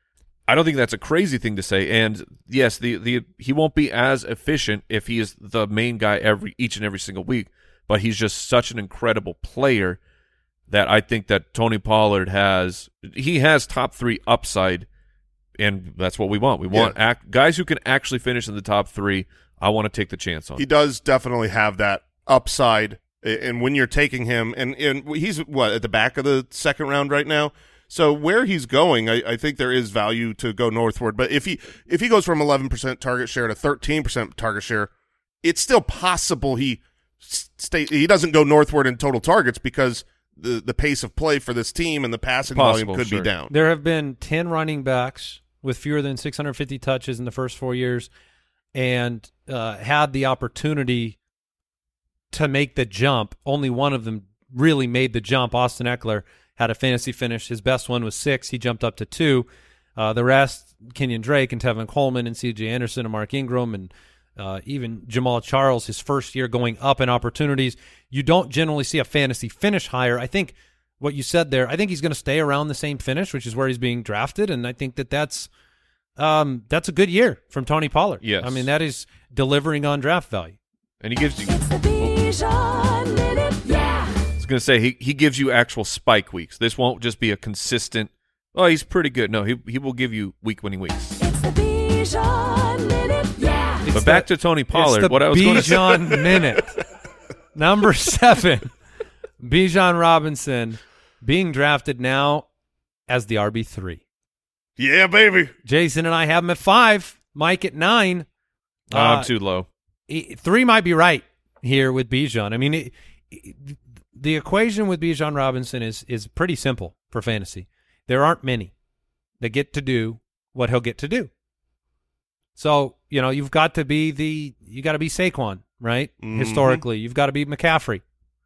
I don't think that's a crazy thing to say. And yes, he won't be as efficient if he is the main guy each and every single week, but he's just such an incredible player that I think that Tony Pollard has top 3 upside, and that's what we want. We want guys who can actually finish in the top 3. I want to take the chance on. He does definitely have that upside, and when you're taking him, and he's at the back of the second round right now. So where he's going, I think there is value to go northward. But if he goes from 11% target share to 13% target share, it's still possible he doesn't go northward in total targets because the pace of play for this team and the passing volume could be down. There have been 10 running backs with fewer than 650 touches in the first 4 years and had the opportunity to make the jump. Only one of them really made the jump. Austin Eckler had a fantasy finish. His best one was 6. He jumped up to 2. The rest, Kenyon Drake and Tevin Coleman and C.J. Anderson and Mark Ingram and even Jamal Charles, his first year going up in opportunities. You don't generally see a fantasy finish higher. I think what you said there, I think he's going to stay around the same finish, which is where he's being drafted, and I think that's a good year from Tony Pollard. Yes. I mean, that is delivering on draft value. And he gives you I was going to say he gives you actual spike weeks. This won't just be a consistent, oh, he's pretty good. No, he will give you week-winning weeks. But back to Tony Pollard. What I was going to say. Bijan minute. Number 7, Bijan Robinson being drafted now as the RB3. Yeah, baby. Jason and I have him at 5. Mike at 9. I'm too low. 3 might be right here with Bijan. I mean, the equation with Bijan Robinson is pretty simple for fantasy. There aren't many that get to do what he'll get to do. So, you've got to be Saquon, right? Mm-hmm. Historically, you've got to be McCaffrey.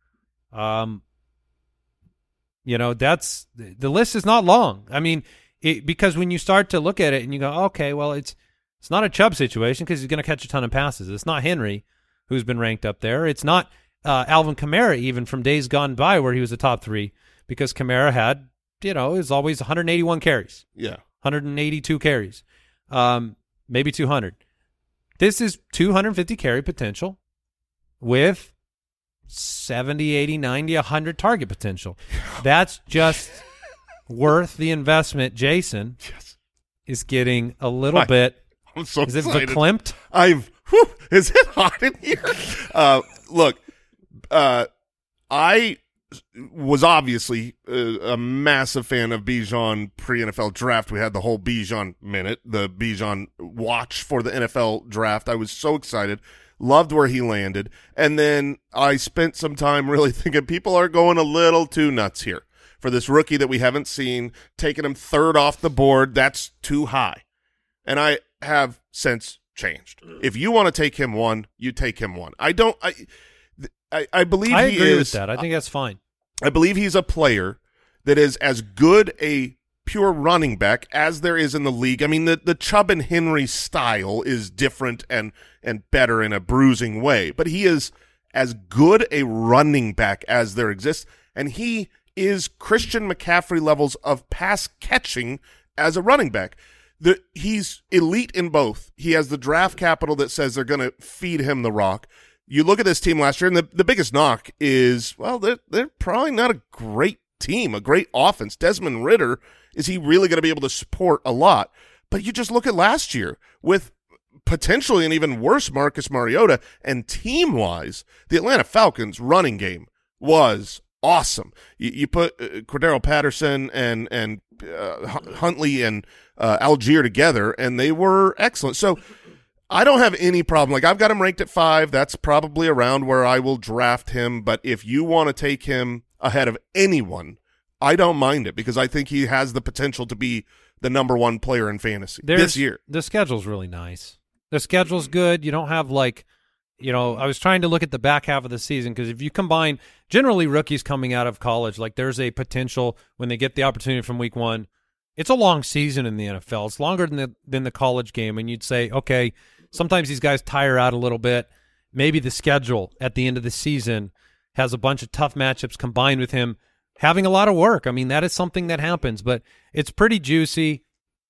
That's the list is not long. I mean, because when you start to look at it and you go, okay, well, it's not a Chubb situation because he's going to catch a ton of passes. It's not Henry who's been ranked up there. It's not Alvin Kamara even from days gone by where he was a top 3 because Kamara had, it was always 181 carries. Yeah. 182 carries. Maybe 200. This is 250 carry potential with 70, 80, 90, 100 target potential. That's just worth the investment. Jason is getting a little bit. I'm so excited. Is it verklempt? Is it hot in here? Look, I was obviously a massive fan of Bijan pre-NFL draft. We had the whole Bijan minute, the Bijan watch for the NFL draft. I was so excited, loved where he landed, and then I spent some time really thinking people are going a little too nuts here for this rookie that we haven't seen, taking him 3rd off the board. That's too high, and I have since changed. If you want to take him 1, you take him 1. I believe I agree with that. I think that's fine. I believe he's a player that is as good a pure running back as there is in the league. I mean, the Chubb and Henry style is different and better in a bruising way, but he is as good a running back as there exists, and he is Christian McCaffrey levels of pass catching as a running back. He's elite in both. He has the draft capital that says they're going to feed him the rock. You look at this team last year, and the biggest knock is, well, they're probably not a great team, a great offense. Desmond Ridder, is he really going to be able to support a lot? But you just look at last year with potentially an even worse Marcus Mariota, and team-wise, the Atlanta Falcons' running game was awesome. You put Cordero Patterson and Huntley and Algier together, and they were excellent. So I don't have any problem. Like, I've got him ranked at 5. That's probably around where I will draft him. But if you want to take him ahead of anyone, I don't mind it because I think he has the potential to be the number 1 player in fantasy this year. The schedule's really nice. The schedule's good. You don't have I was trying to look at the back half of the season because if you combine generally rookies coming out of college, like there's a potential when they get the opportunity from week 1. It's a long season in the NFL. It's longer than the college game, and you'd say, okay, sometimes these guys tire out a little bit. Maybe the schedule at the end of the season has a bunch of tough matchups combined with him having a lot of work. I mean, that is something that happens, but it's pretty juicy.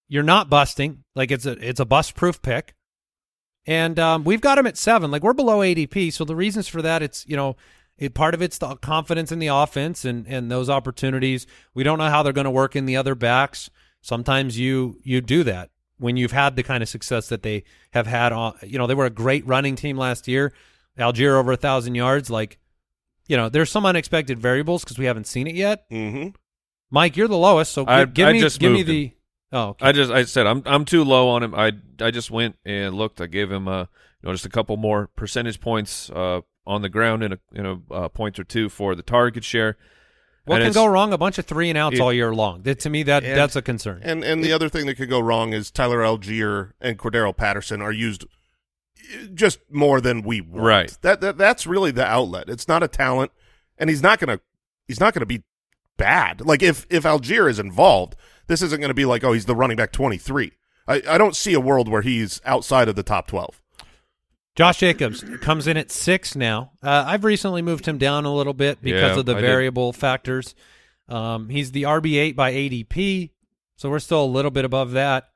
you're not busting. Like it's a bust-proof pick. And we've got him at 7. Like we're below ADP. So the reasons for that, it's, part of it's the confidence in the offense and those opportunities. We don't know how they're going to work in the other backs. Sometimes you do that when you've had the kind of success that they have had. They were a great running team last year. Algier over 1,000 yards. Like, there's some unexpected variables because we haven't seen it yet. Mm-hmm. Mike, you're the lowest, so give me the. Oh, okay. I said I'm too low on him. I just went and looked. I gave him just a couple more percentage points on the ground and a point or two for the target share. What can go wrong? A bunch of 3 and outs all year long. To me, that's a concern. And the other thing that could go wrong is Tyler Algier and Cordero Patterson are used just more than we want. Right. That's really the outlet. It's not a talent, and he's not gonna be bad. Like if Algier is involved, this isn't going to be like, oh, he's the running back 23. I don't see a world where he's outside of the top 12. Josh Jacobs comes in at 6 now. I've recently moved him down a little bit because of the variable factors. He's the RB8 by ADP, so we're still a little bit above that.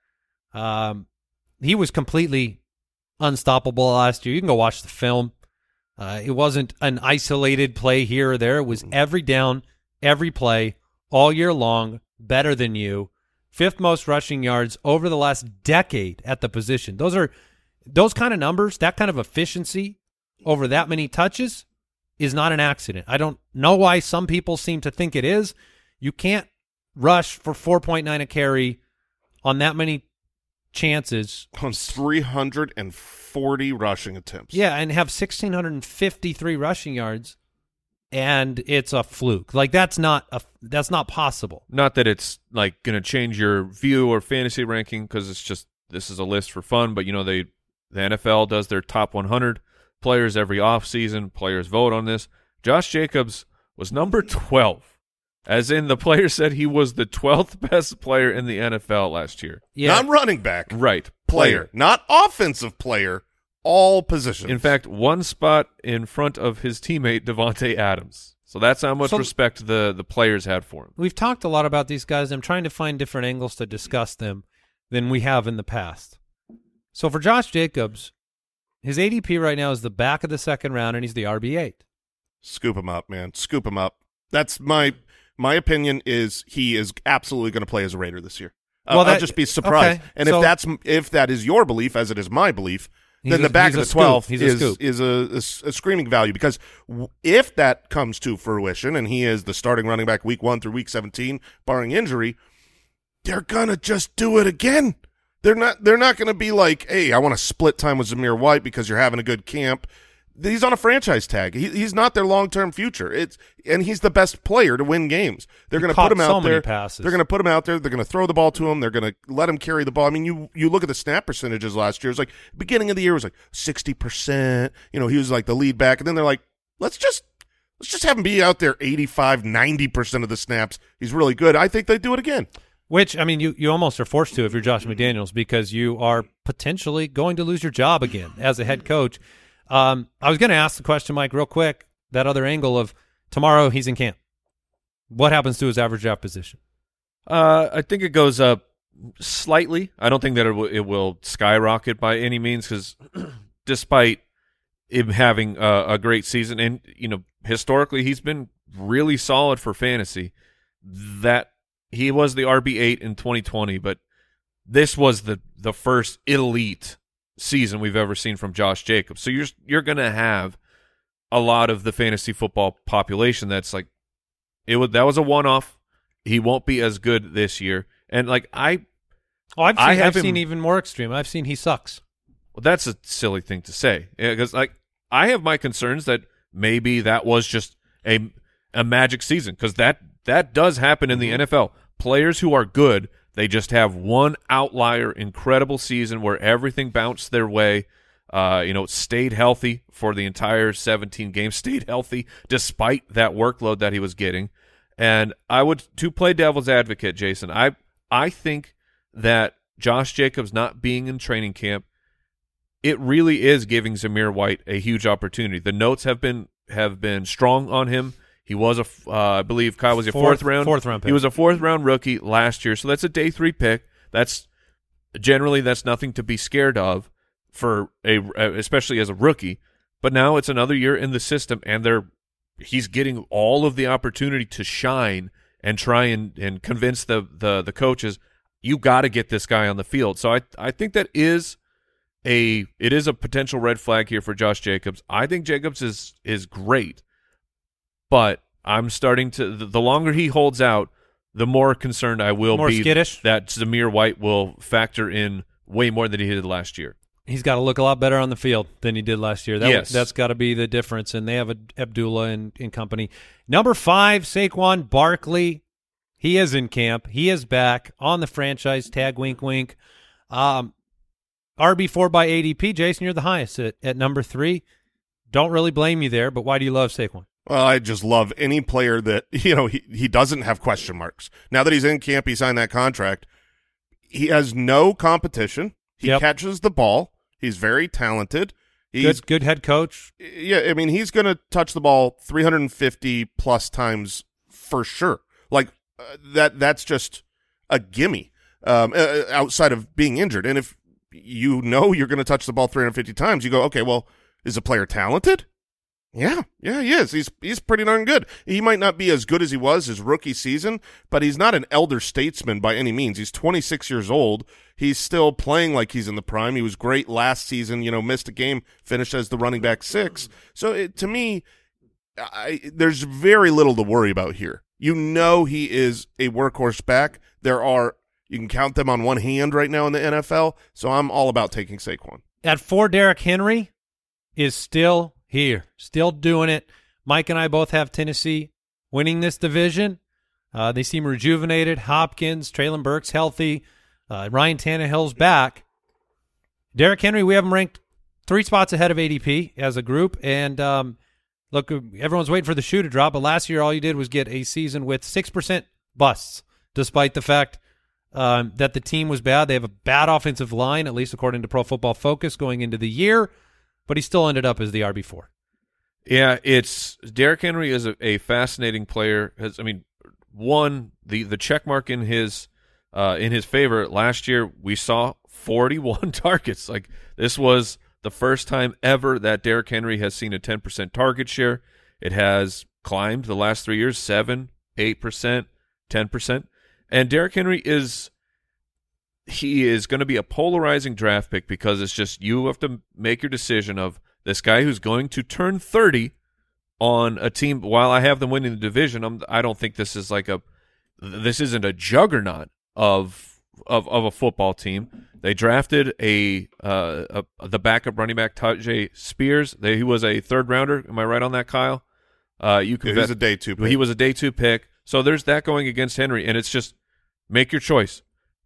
He was completely unstoppable last year. You can go watch the film. It wasn't an isolated play here or there. It was every down, every play, all year long, better than you. 5th most rushing yards over the last decade at the position. Those kind of numbers, that kind of efficiency over that many touches is not an accident. I don't know why some people seem to think it is. You can't rush for 4.9 a carry on that many chances. On 340 rushing attempts. Yeah, and have 1,653 rushing yards, and it's a fluke. Like that's not possible. Not that it's like going to change your view or fantasy ranking because it's just this is a list for fun. But the NFL does their top 100 players every offseason. Players vote on this. Josh Jacobs was number 12, as in the player said he was the 12th best player in the NFL last year. Yeah. Not running back. Right. Player. Not offensive player. All positions. In fact, one spot in front of his teammate Devontae Adams. So that's how much respect the players had for him. We've talked a lot about these guys. I'm trying to find different angles to discuss them than we have in the past. So for Josh Jacobs, his ADP right now is the back of the 2nd round, and he's the RB8. Scoop him up, man. Scoop him up. That's my opinion is he is absolutely going to play as a Raider this year. I'll just be surprised. Okay, and if that is your belief, as it is my belief, then the back of the 12 is a screaming value, because if that comes to fruition and he is the starting running back week 1 through week 17, barring injury, they're gonna just do it again. They're not going to be like, hey, I want to split time with Zamir White because you're having a good camp. He's on a franchise tag. He's not their long-term future. And he's the best player to win games. They're going to put him out there. They're going to put him out there. They're going to throw the ball to him. They're going to let him carry the ball. I mean, you look at the snap percentages last year. It was like beginning of the year was like 60%. He was like the lead back. And then they're like, let's just have him be out there 85, 90% of the snaps. He's really good. I think they do it again. Which, I mean, you almost are forced to if you're Josh McDaniels, because you are potentially going to lose your job again as a head coach. I was going to ask the question, Mike, real quick, that other angle of tomorrow he's in camp. What happens to his average draft position? I think it goes up slightly. I don't think that it will skyrocket by any means, because despite him having a great season, and historically he's been really solid for fantasy, that he was the RB8 in 2020, but this was the first elite season we've ever seen from Josh Jacobs. So you're going to have a lot of the fantasy football population that's like, that was a one-off. He won't be as good this year. And like I've seen even more extreme. I've seen he sucks. Well, that's a silly thing to say, because like I have my concerns that maybe that was just a magic season, because that does happen in the NFL. Players who are good, they just have one outlier, incredible season where everything bounced their way. Stayed healthy for the entire 17 games, stayed healthy despite that workload that he was getting. And to play devil's advocate, Jason, I think that Josh Jacobs not being in training camp, it really is giving Zamir White a huge opportunity. The notes have been strong on him. He was I believe Kyle was a fourth round pick. He was a 4th round rookie last year, so that's a day 3 pick. That's generally that's nothing to be scared of for especially as a rookie. But now it's another year in the system, and he's getting all of the opportunity to shine and try and convince the coaches, you got to get this guy on the field. So I think that is a potential red flag here for Josh Jacobs. I think Jacobs is great, but I'm starting to the longer he holds out, the more concerned I will be skittish. That Zamir White will factor in way more than he did last year. He's got to look a lot better on the field than he did last year. Yes. That's got to be the difference, and they have Abdullah and company. Number 5, Saquon Barkley. He is in camp. He is back on the franchise tag, wink, wink. RB4 by ADP. Jason, you're the highest at number 3. Don't really blame you there, but why do you love Saquon? Well, I just love any player that, he doesn't have question marks. Now that he's in camp, he signed that contract. He has no competition. He catches the ball. He's very talented. He's good head coach. Yeah, I mean, he's going to touch the ball 350-plus times for sure. Like, that's just a gimme outside of being injured. And if you're going to touch the ball 350 times, you go, okay, well, is the player talented? Yeah, he is. He's pretty darn good. He might not be as good as he was his rookie season, but he's not an elder statesman by any means. He's 26 years old. He's still playing like he's in the prime. He was great last season, missed a game, finished as the running back 6. So to me, there's very little to worry about here. He is a workhorse back. You can count them on one hand right now in the NFL, so I'm all about taking Saquon. At 4, Derrick Henry is still here, still doing it. Mike and I both have Tennessee winning this division. They seem rejuvenated. Hopkins, Treylon Burks healthy. Ryan Tannehill's back. Derrick Henry, we have him ranked 3 spots ahead of ADP as a group. And look, everyone's waiting for the shoe to drop, but last year all you did was get a season with 6% busts, despite the fact that the team was bad. They have a bad offensive line, at least according to Pro Football Focus, going into the year. But he still ended up as the RB4. Yeah, Derrick Henry is a fascinating player. The check mark in his favor last year. We saw 41 targets. Like, this was the first time ever that Derrick Henry has seen a 10% target share. It has climbed the last 3 years, 7, 8%, 10%. And Derrick Henry is going to be a polarizing draft pick because it's just you have to make your decision of this guy who's going to turn 30 on a team. While I have them winning the division, I don't think this isn't a juggernaut of a football team. They drafted the backup running back Tajay Spears. He was a 3rd rounder. Am I right on that, Kyle? He was a day 2 pick. He was a day 2 pick. So there's that going against Henry, and it's just make your choice.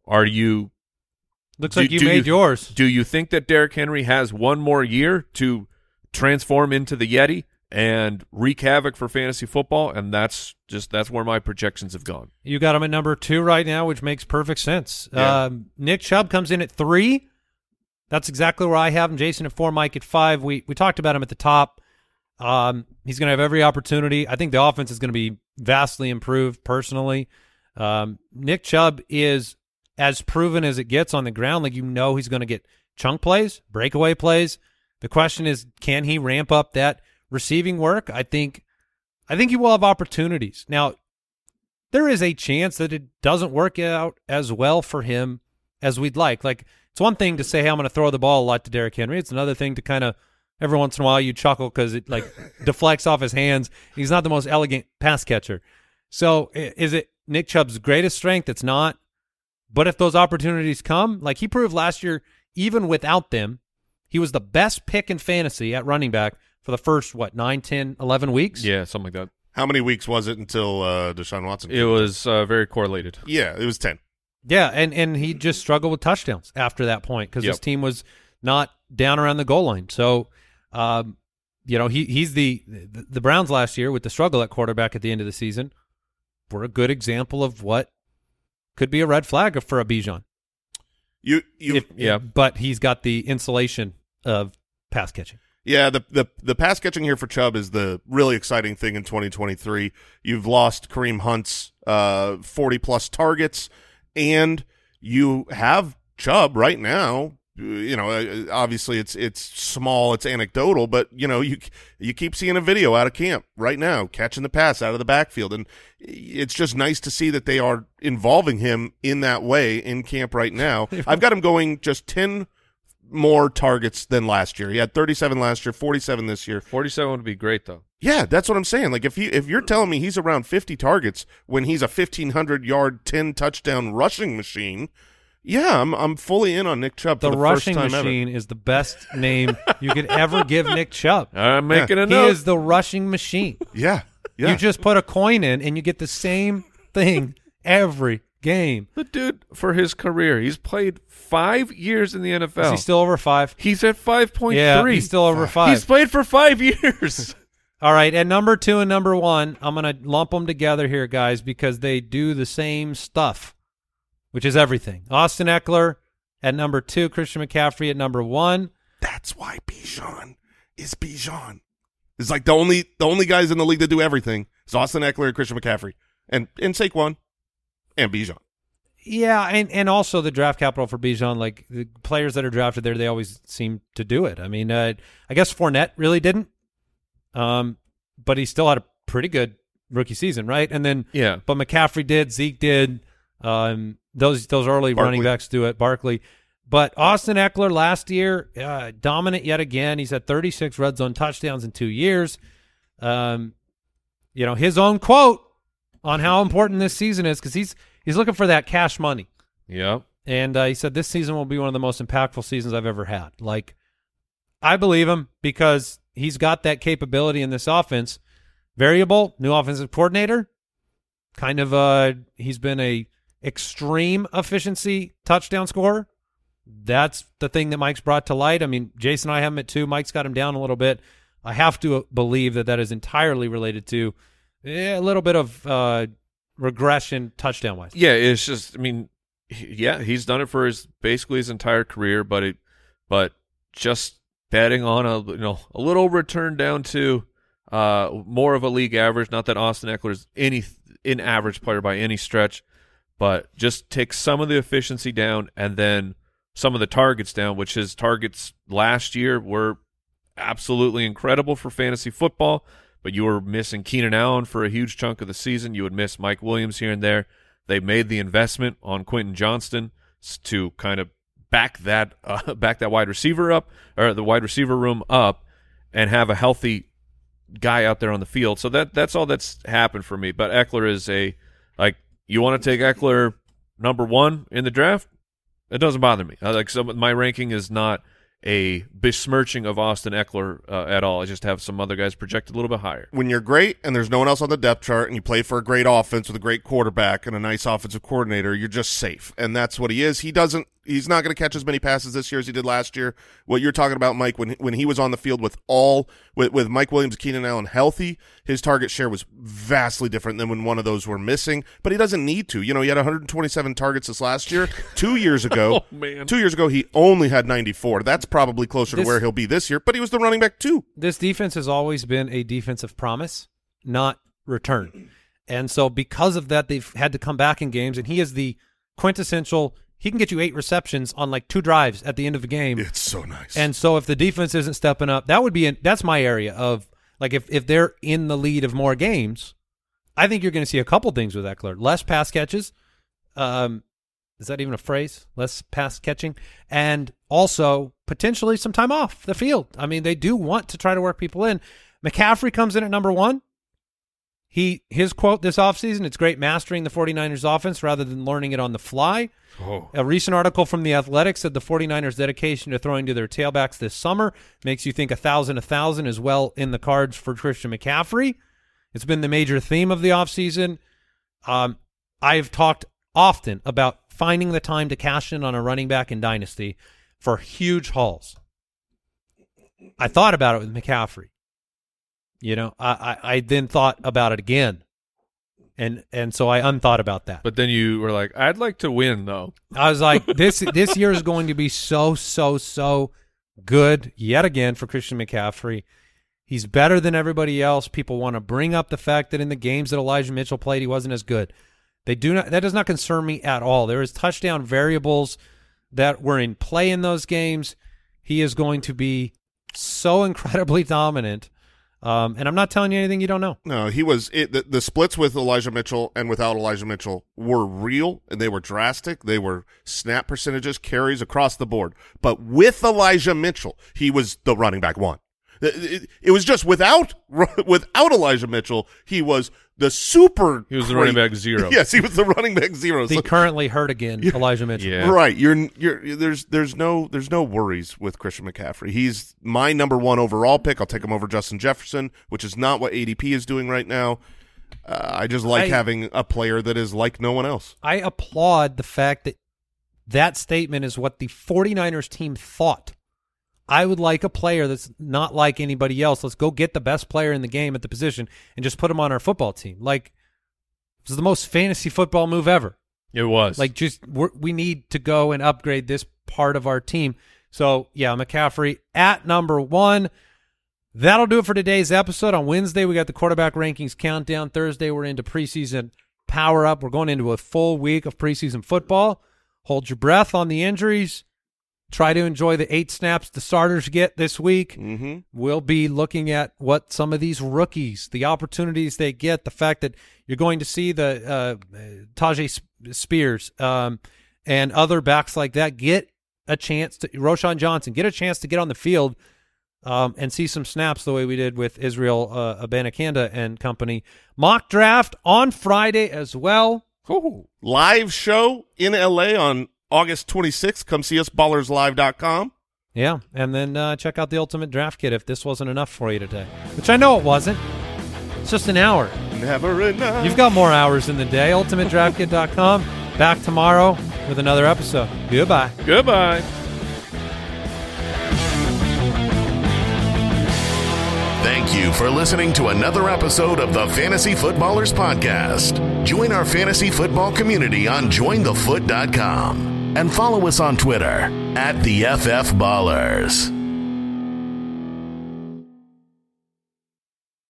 Looks like you made yours. Do you think that Derrick Henry has one more year to transform into the Yeti and wreak havoc for fantasy football? And that's where my projections have gone. You got him at number 2 right now, which makes perfect sense. Yeah. Nick Chubb comes in at 3. That's exactly where I have him. Jason at 4, Mike at 5. We talked about him at the top. He's going to have every opportunity. I think the offense is going to be vastly improved personally. Nick Chubb is as proven as it gets on the ground. Like, he's going to get chunk plays, breakaway plays. The question is, can he ramp up that receiving work? I think he will have opportunities. Now, there is a chance that it doesn't work out as well for him as we'd like. Like, it's one thing to say, hey, I'm going to throw the ball a lot to Derrick Henry. It's another thing to kind of every once in a while you chuckle because it deflects off his hands. He's not the most elegant pass catcher. So is it Nick Chubb's greatest strength? It's not. But if those opportunities come, like he proved last year, even without them, he was the best pick in fantasy at running back for the first, 9, 10, 11 weeks? Yeah, something like that. How many weeks was it until Deshaun Watson came? It was very correlated. Yeah, it was 10. Yeah, and he just struggled with touchdowns after that point because his team was not down around the goal line. So, he's the Browns last year with the struggle at quarterback at the end of the season were a good example of what could be a red flag for a Bijan. But he's got the insulation of pass catching. Yeah, the pass catching here for Chubb is the really exciting thing in 2023. You've lost Kareem Hunt's 40-plus targets, and you have Chubb right now, obviously it's small, it's anecdotal, but you keep seeing a video out of camp right now catching the pass out of the backfield, and it's just nice to see that they are involving him in that way in camp right now. I've got him going just 10 more targets than last year. He had 37 last year, 47 this year. 47 would be great though. Yeah, that's what I'm saying. Like if you're telling me he's around 50 targets when he's a 1,500-yard, 10-touchdown rushing machine. Yeah, I'm fully in on Nick Chubb for the rushing first time machine ever. is the best name you could ever give Nick Chubb. I'm making a He note. is the rushing machine. Yeah. You just put a coin in and you get the same thing every game. The dude, for his career, he's played 5 years in the NFL. Is he still over 5? He's at 5.3. Yeah, he's still over 5. He's played for 5 years. All right, at number 2 and number 1, I'm going to lump them together here, guys, because they do the same stuff, which is everything. Austin Eckler at number 2, Christian McCaffrey at number 1. That's why Bijan is Bijan. It's like the only guys in the league that do everything is Austin Eckler and Christian McCaffrey and Saquon and Bijan. Yeah, and also the draft capital for Bijan, like the players that are drafted there, they always seem to do it. I mean, I guess Fournette really didn't, but he still had a pretty good rookie season, right? And then, yeah, but McCaffrey did, Zeke did, those early running backs do it, Barkley. But Austin Eckler last year, dominant yet again. He's had 36 red zone touchdowns in 2 years. His own quote on how important this season is, because he's looking for that cash money. Yeah. And he said this season will be one of the most impactful seasons I've ever had. Like, I believe him because he's got that capability in this offense. Variable, new offensive coordinator. Kind of, he's been a extreme efficiency touchdown scorer. That's the thing that Mike's brought to light. I mean, Jason and I have him at 2. Mike's got him down a little bit. I have to believe that is entirely related to a little bit of regression touchdown-wise. Yeah, it's just, I mean, he's done it for basically his entire career, but just betting on a little return down to more of a league average. Not that Austin Eckler is an average player by any stretch, but just take some of the efficiency down and then some of the targets down, which his targets last year were absolutely incredible for fantasy football, but you were missing Keenan Allen for a huge chunk of the season. You would miss Mike Williams here and there. They made the investment on Quentin Johnston to kind of back that wide receiver up, or the wide receiver room up, and have a healthy guy out there on the field. So that's all that's happened for me. But Eckler is you want to take Eckler number 1 in the draft? It doesn't bother me. My ranking is not a besmirching of Austin Eckler at all. I just have some other guys projected a little bit higher. When you're great and there's no one else on the depth chart and you play for a great offense with a great quarterback and a nice offensive coordinator, you're just safe. And that's what he is. He's not going to catch as many passes this year as he did last year. What you're talking about, Mike, when he was on the field with Mike Williams and Keenan Allen healthy, his target share was vastly different than when one of those were missing. But he doesn't need to. He had 127 targets this last year. 2 years ago, 2 years ago, he only had 94. That's probably closer to where he'll be this year. But he was the running back too. This defense has always been a defensive promise, not return. And so because of that, they've had to come back in games, and he is the quintessential. He can get you 8 receptions on like 2 drives at the end of the game. It's so nice. And so if the defense isn't stepping up, that's my area of, like, if they're in the lead of more games, I think you're going to see a couple things with Eckler. Less pass catches. Is that even a phrase? Less pass catching. And also potentially some time off the field. I mean, they do want to try to work people in. McCaffrey comes in at number 1. His quote this offseason, it's great mastering the 49ers offense rather than learning it on the fly. Oh. A recent article from The Athletic said the 49ers' dedication to throwing to their tailbacks this summer makes you think 1,000 is well in the cards for Christian McCaffrey. It's been the major theme of the offseason. I've talked often about finding the time to cash in on a running back in Dynasty for huge hauls. I thought about it with McCaffrey. I then thought about it again. And so I unthought about that. But then you were like, I'd like to win, though. I was like, this year is going to be so good yet again for Christian McCaffrey. He's better than everybody else. People want to bring up the fact that in the games that Elijah Mitchell played, he wasn't as good. That does not concern me at all. There is touchdown variables that were in play in those games, he is going to be so incredibly dominant. And I'm not telling you anything you don't know. No, he was the splits with Elijah Mitchell and without Elijah Mitchell were real, and they were drastic. They were snap percentages, carries across the board. But with Elijah Mitchell, he was the running back one. It was just without Elijah Mitchell, he was the super. He was the running back zero. Yes, he was the running back zero. The currently hurt again, Elijah Mitchell. Yeah. Right. There's no worries with Christian McCaffrey. He's my number 1 overall pick. I'll take him over Justin Jefferson, which is not what ADP is doing right now. I just like having a player that is like no one else. I applaud the fact that statement is what the 49ers team thought. I would like a player that's not like anybody else. Let's go get the best player in the game at the position and just put him on our football team. Like, this is the most fantasy football move ever. It was. Like, we need to go and upgrade this part of our team. So, yeah, McCaffrey at number 1. That'll do it for today's episode. On Wednesday, we got the quarterback rankings countdown. Thursday, we're into preseason power up. We're going into a full week of preseason football. Hold your breath on the injuries. Try to enjoy the 8 snaps the starters get this week. Mm-hmm. We'll be looking at what some of these rookies, the opportunities they get, the fact that you're going to see the Tajay Spears and other backs like that get a chance to – Roschon Johnson, get a chance to get on the field and see some snaps the way we did with Israel Abanikanda and company. Mock draft on Friday as well. Ooh. Live show in L.A. on August 26th. Come see us, ballerslive.com. Yeah, and then check out the Ultimate Draft Kit if this wasn't enough for you today, which I know it wasn't. It's just an hour. Never enough. You've got more hours in the day. UltimateDraftKit.com. Back tomorrow with another episode. Goodbye. Goodbye. Thank you for listening to another episode of the Fantasy Footballers Podcast. Join our fantasy football community on jointhefoot.com and follow us on Twitter @TheFFBallers.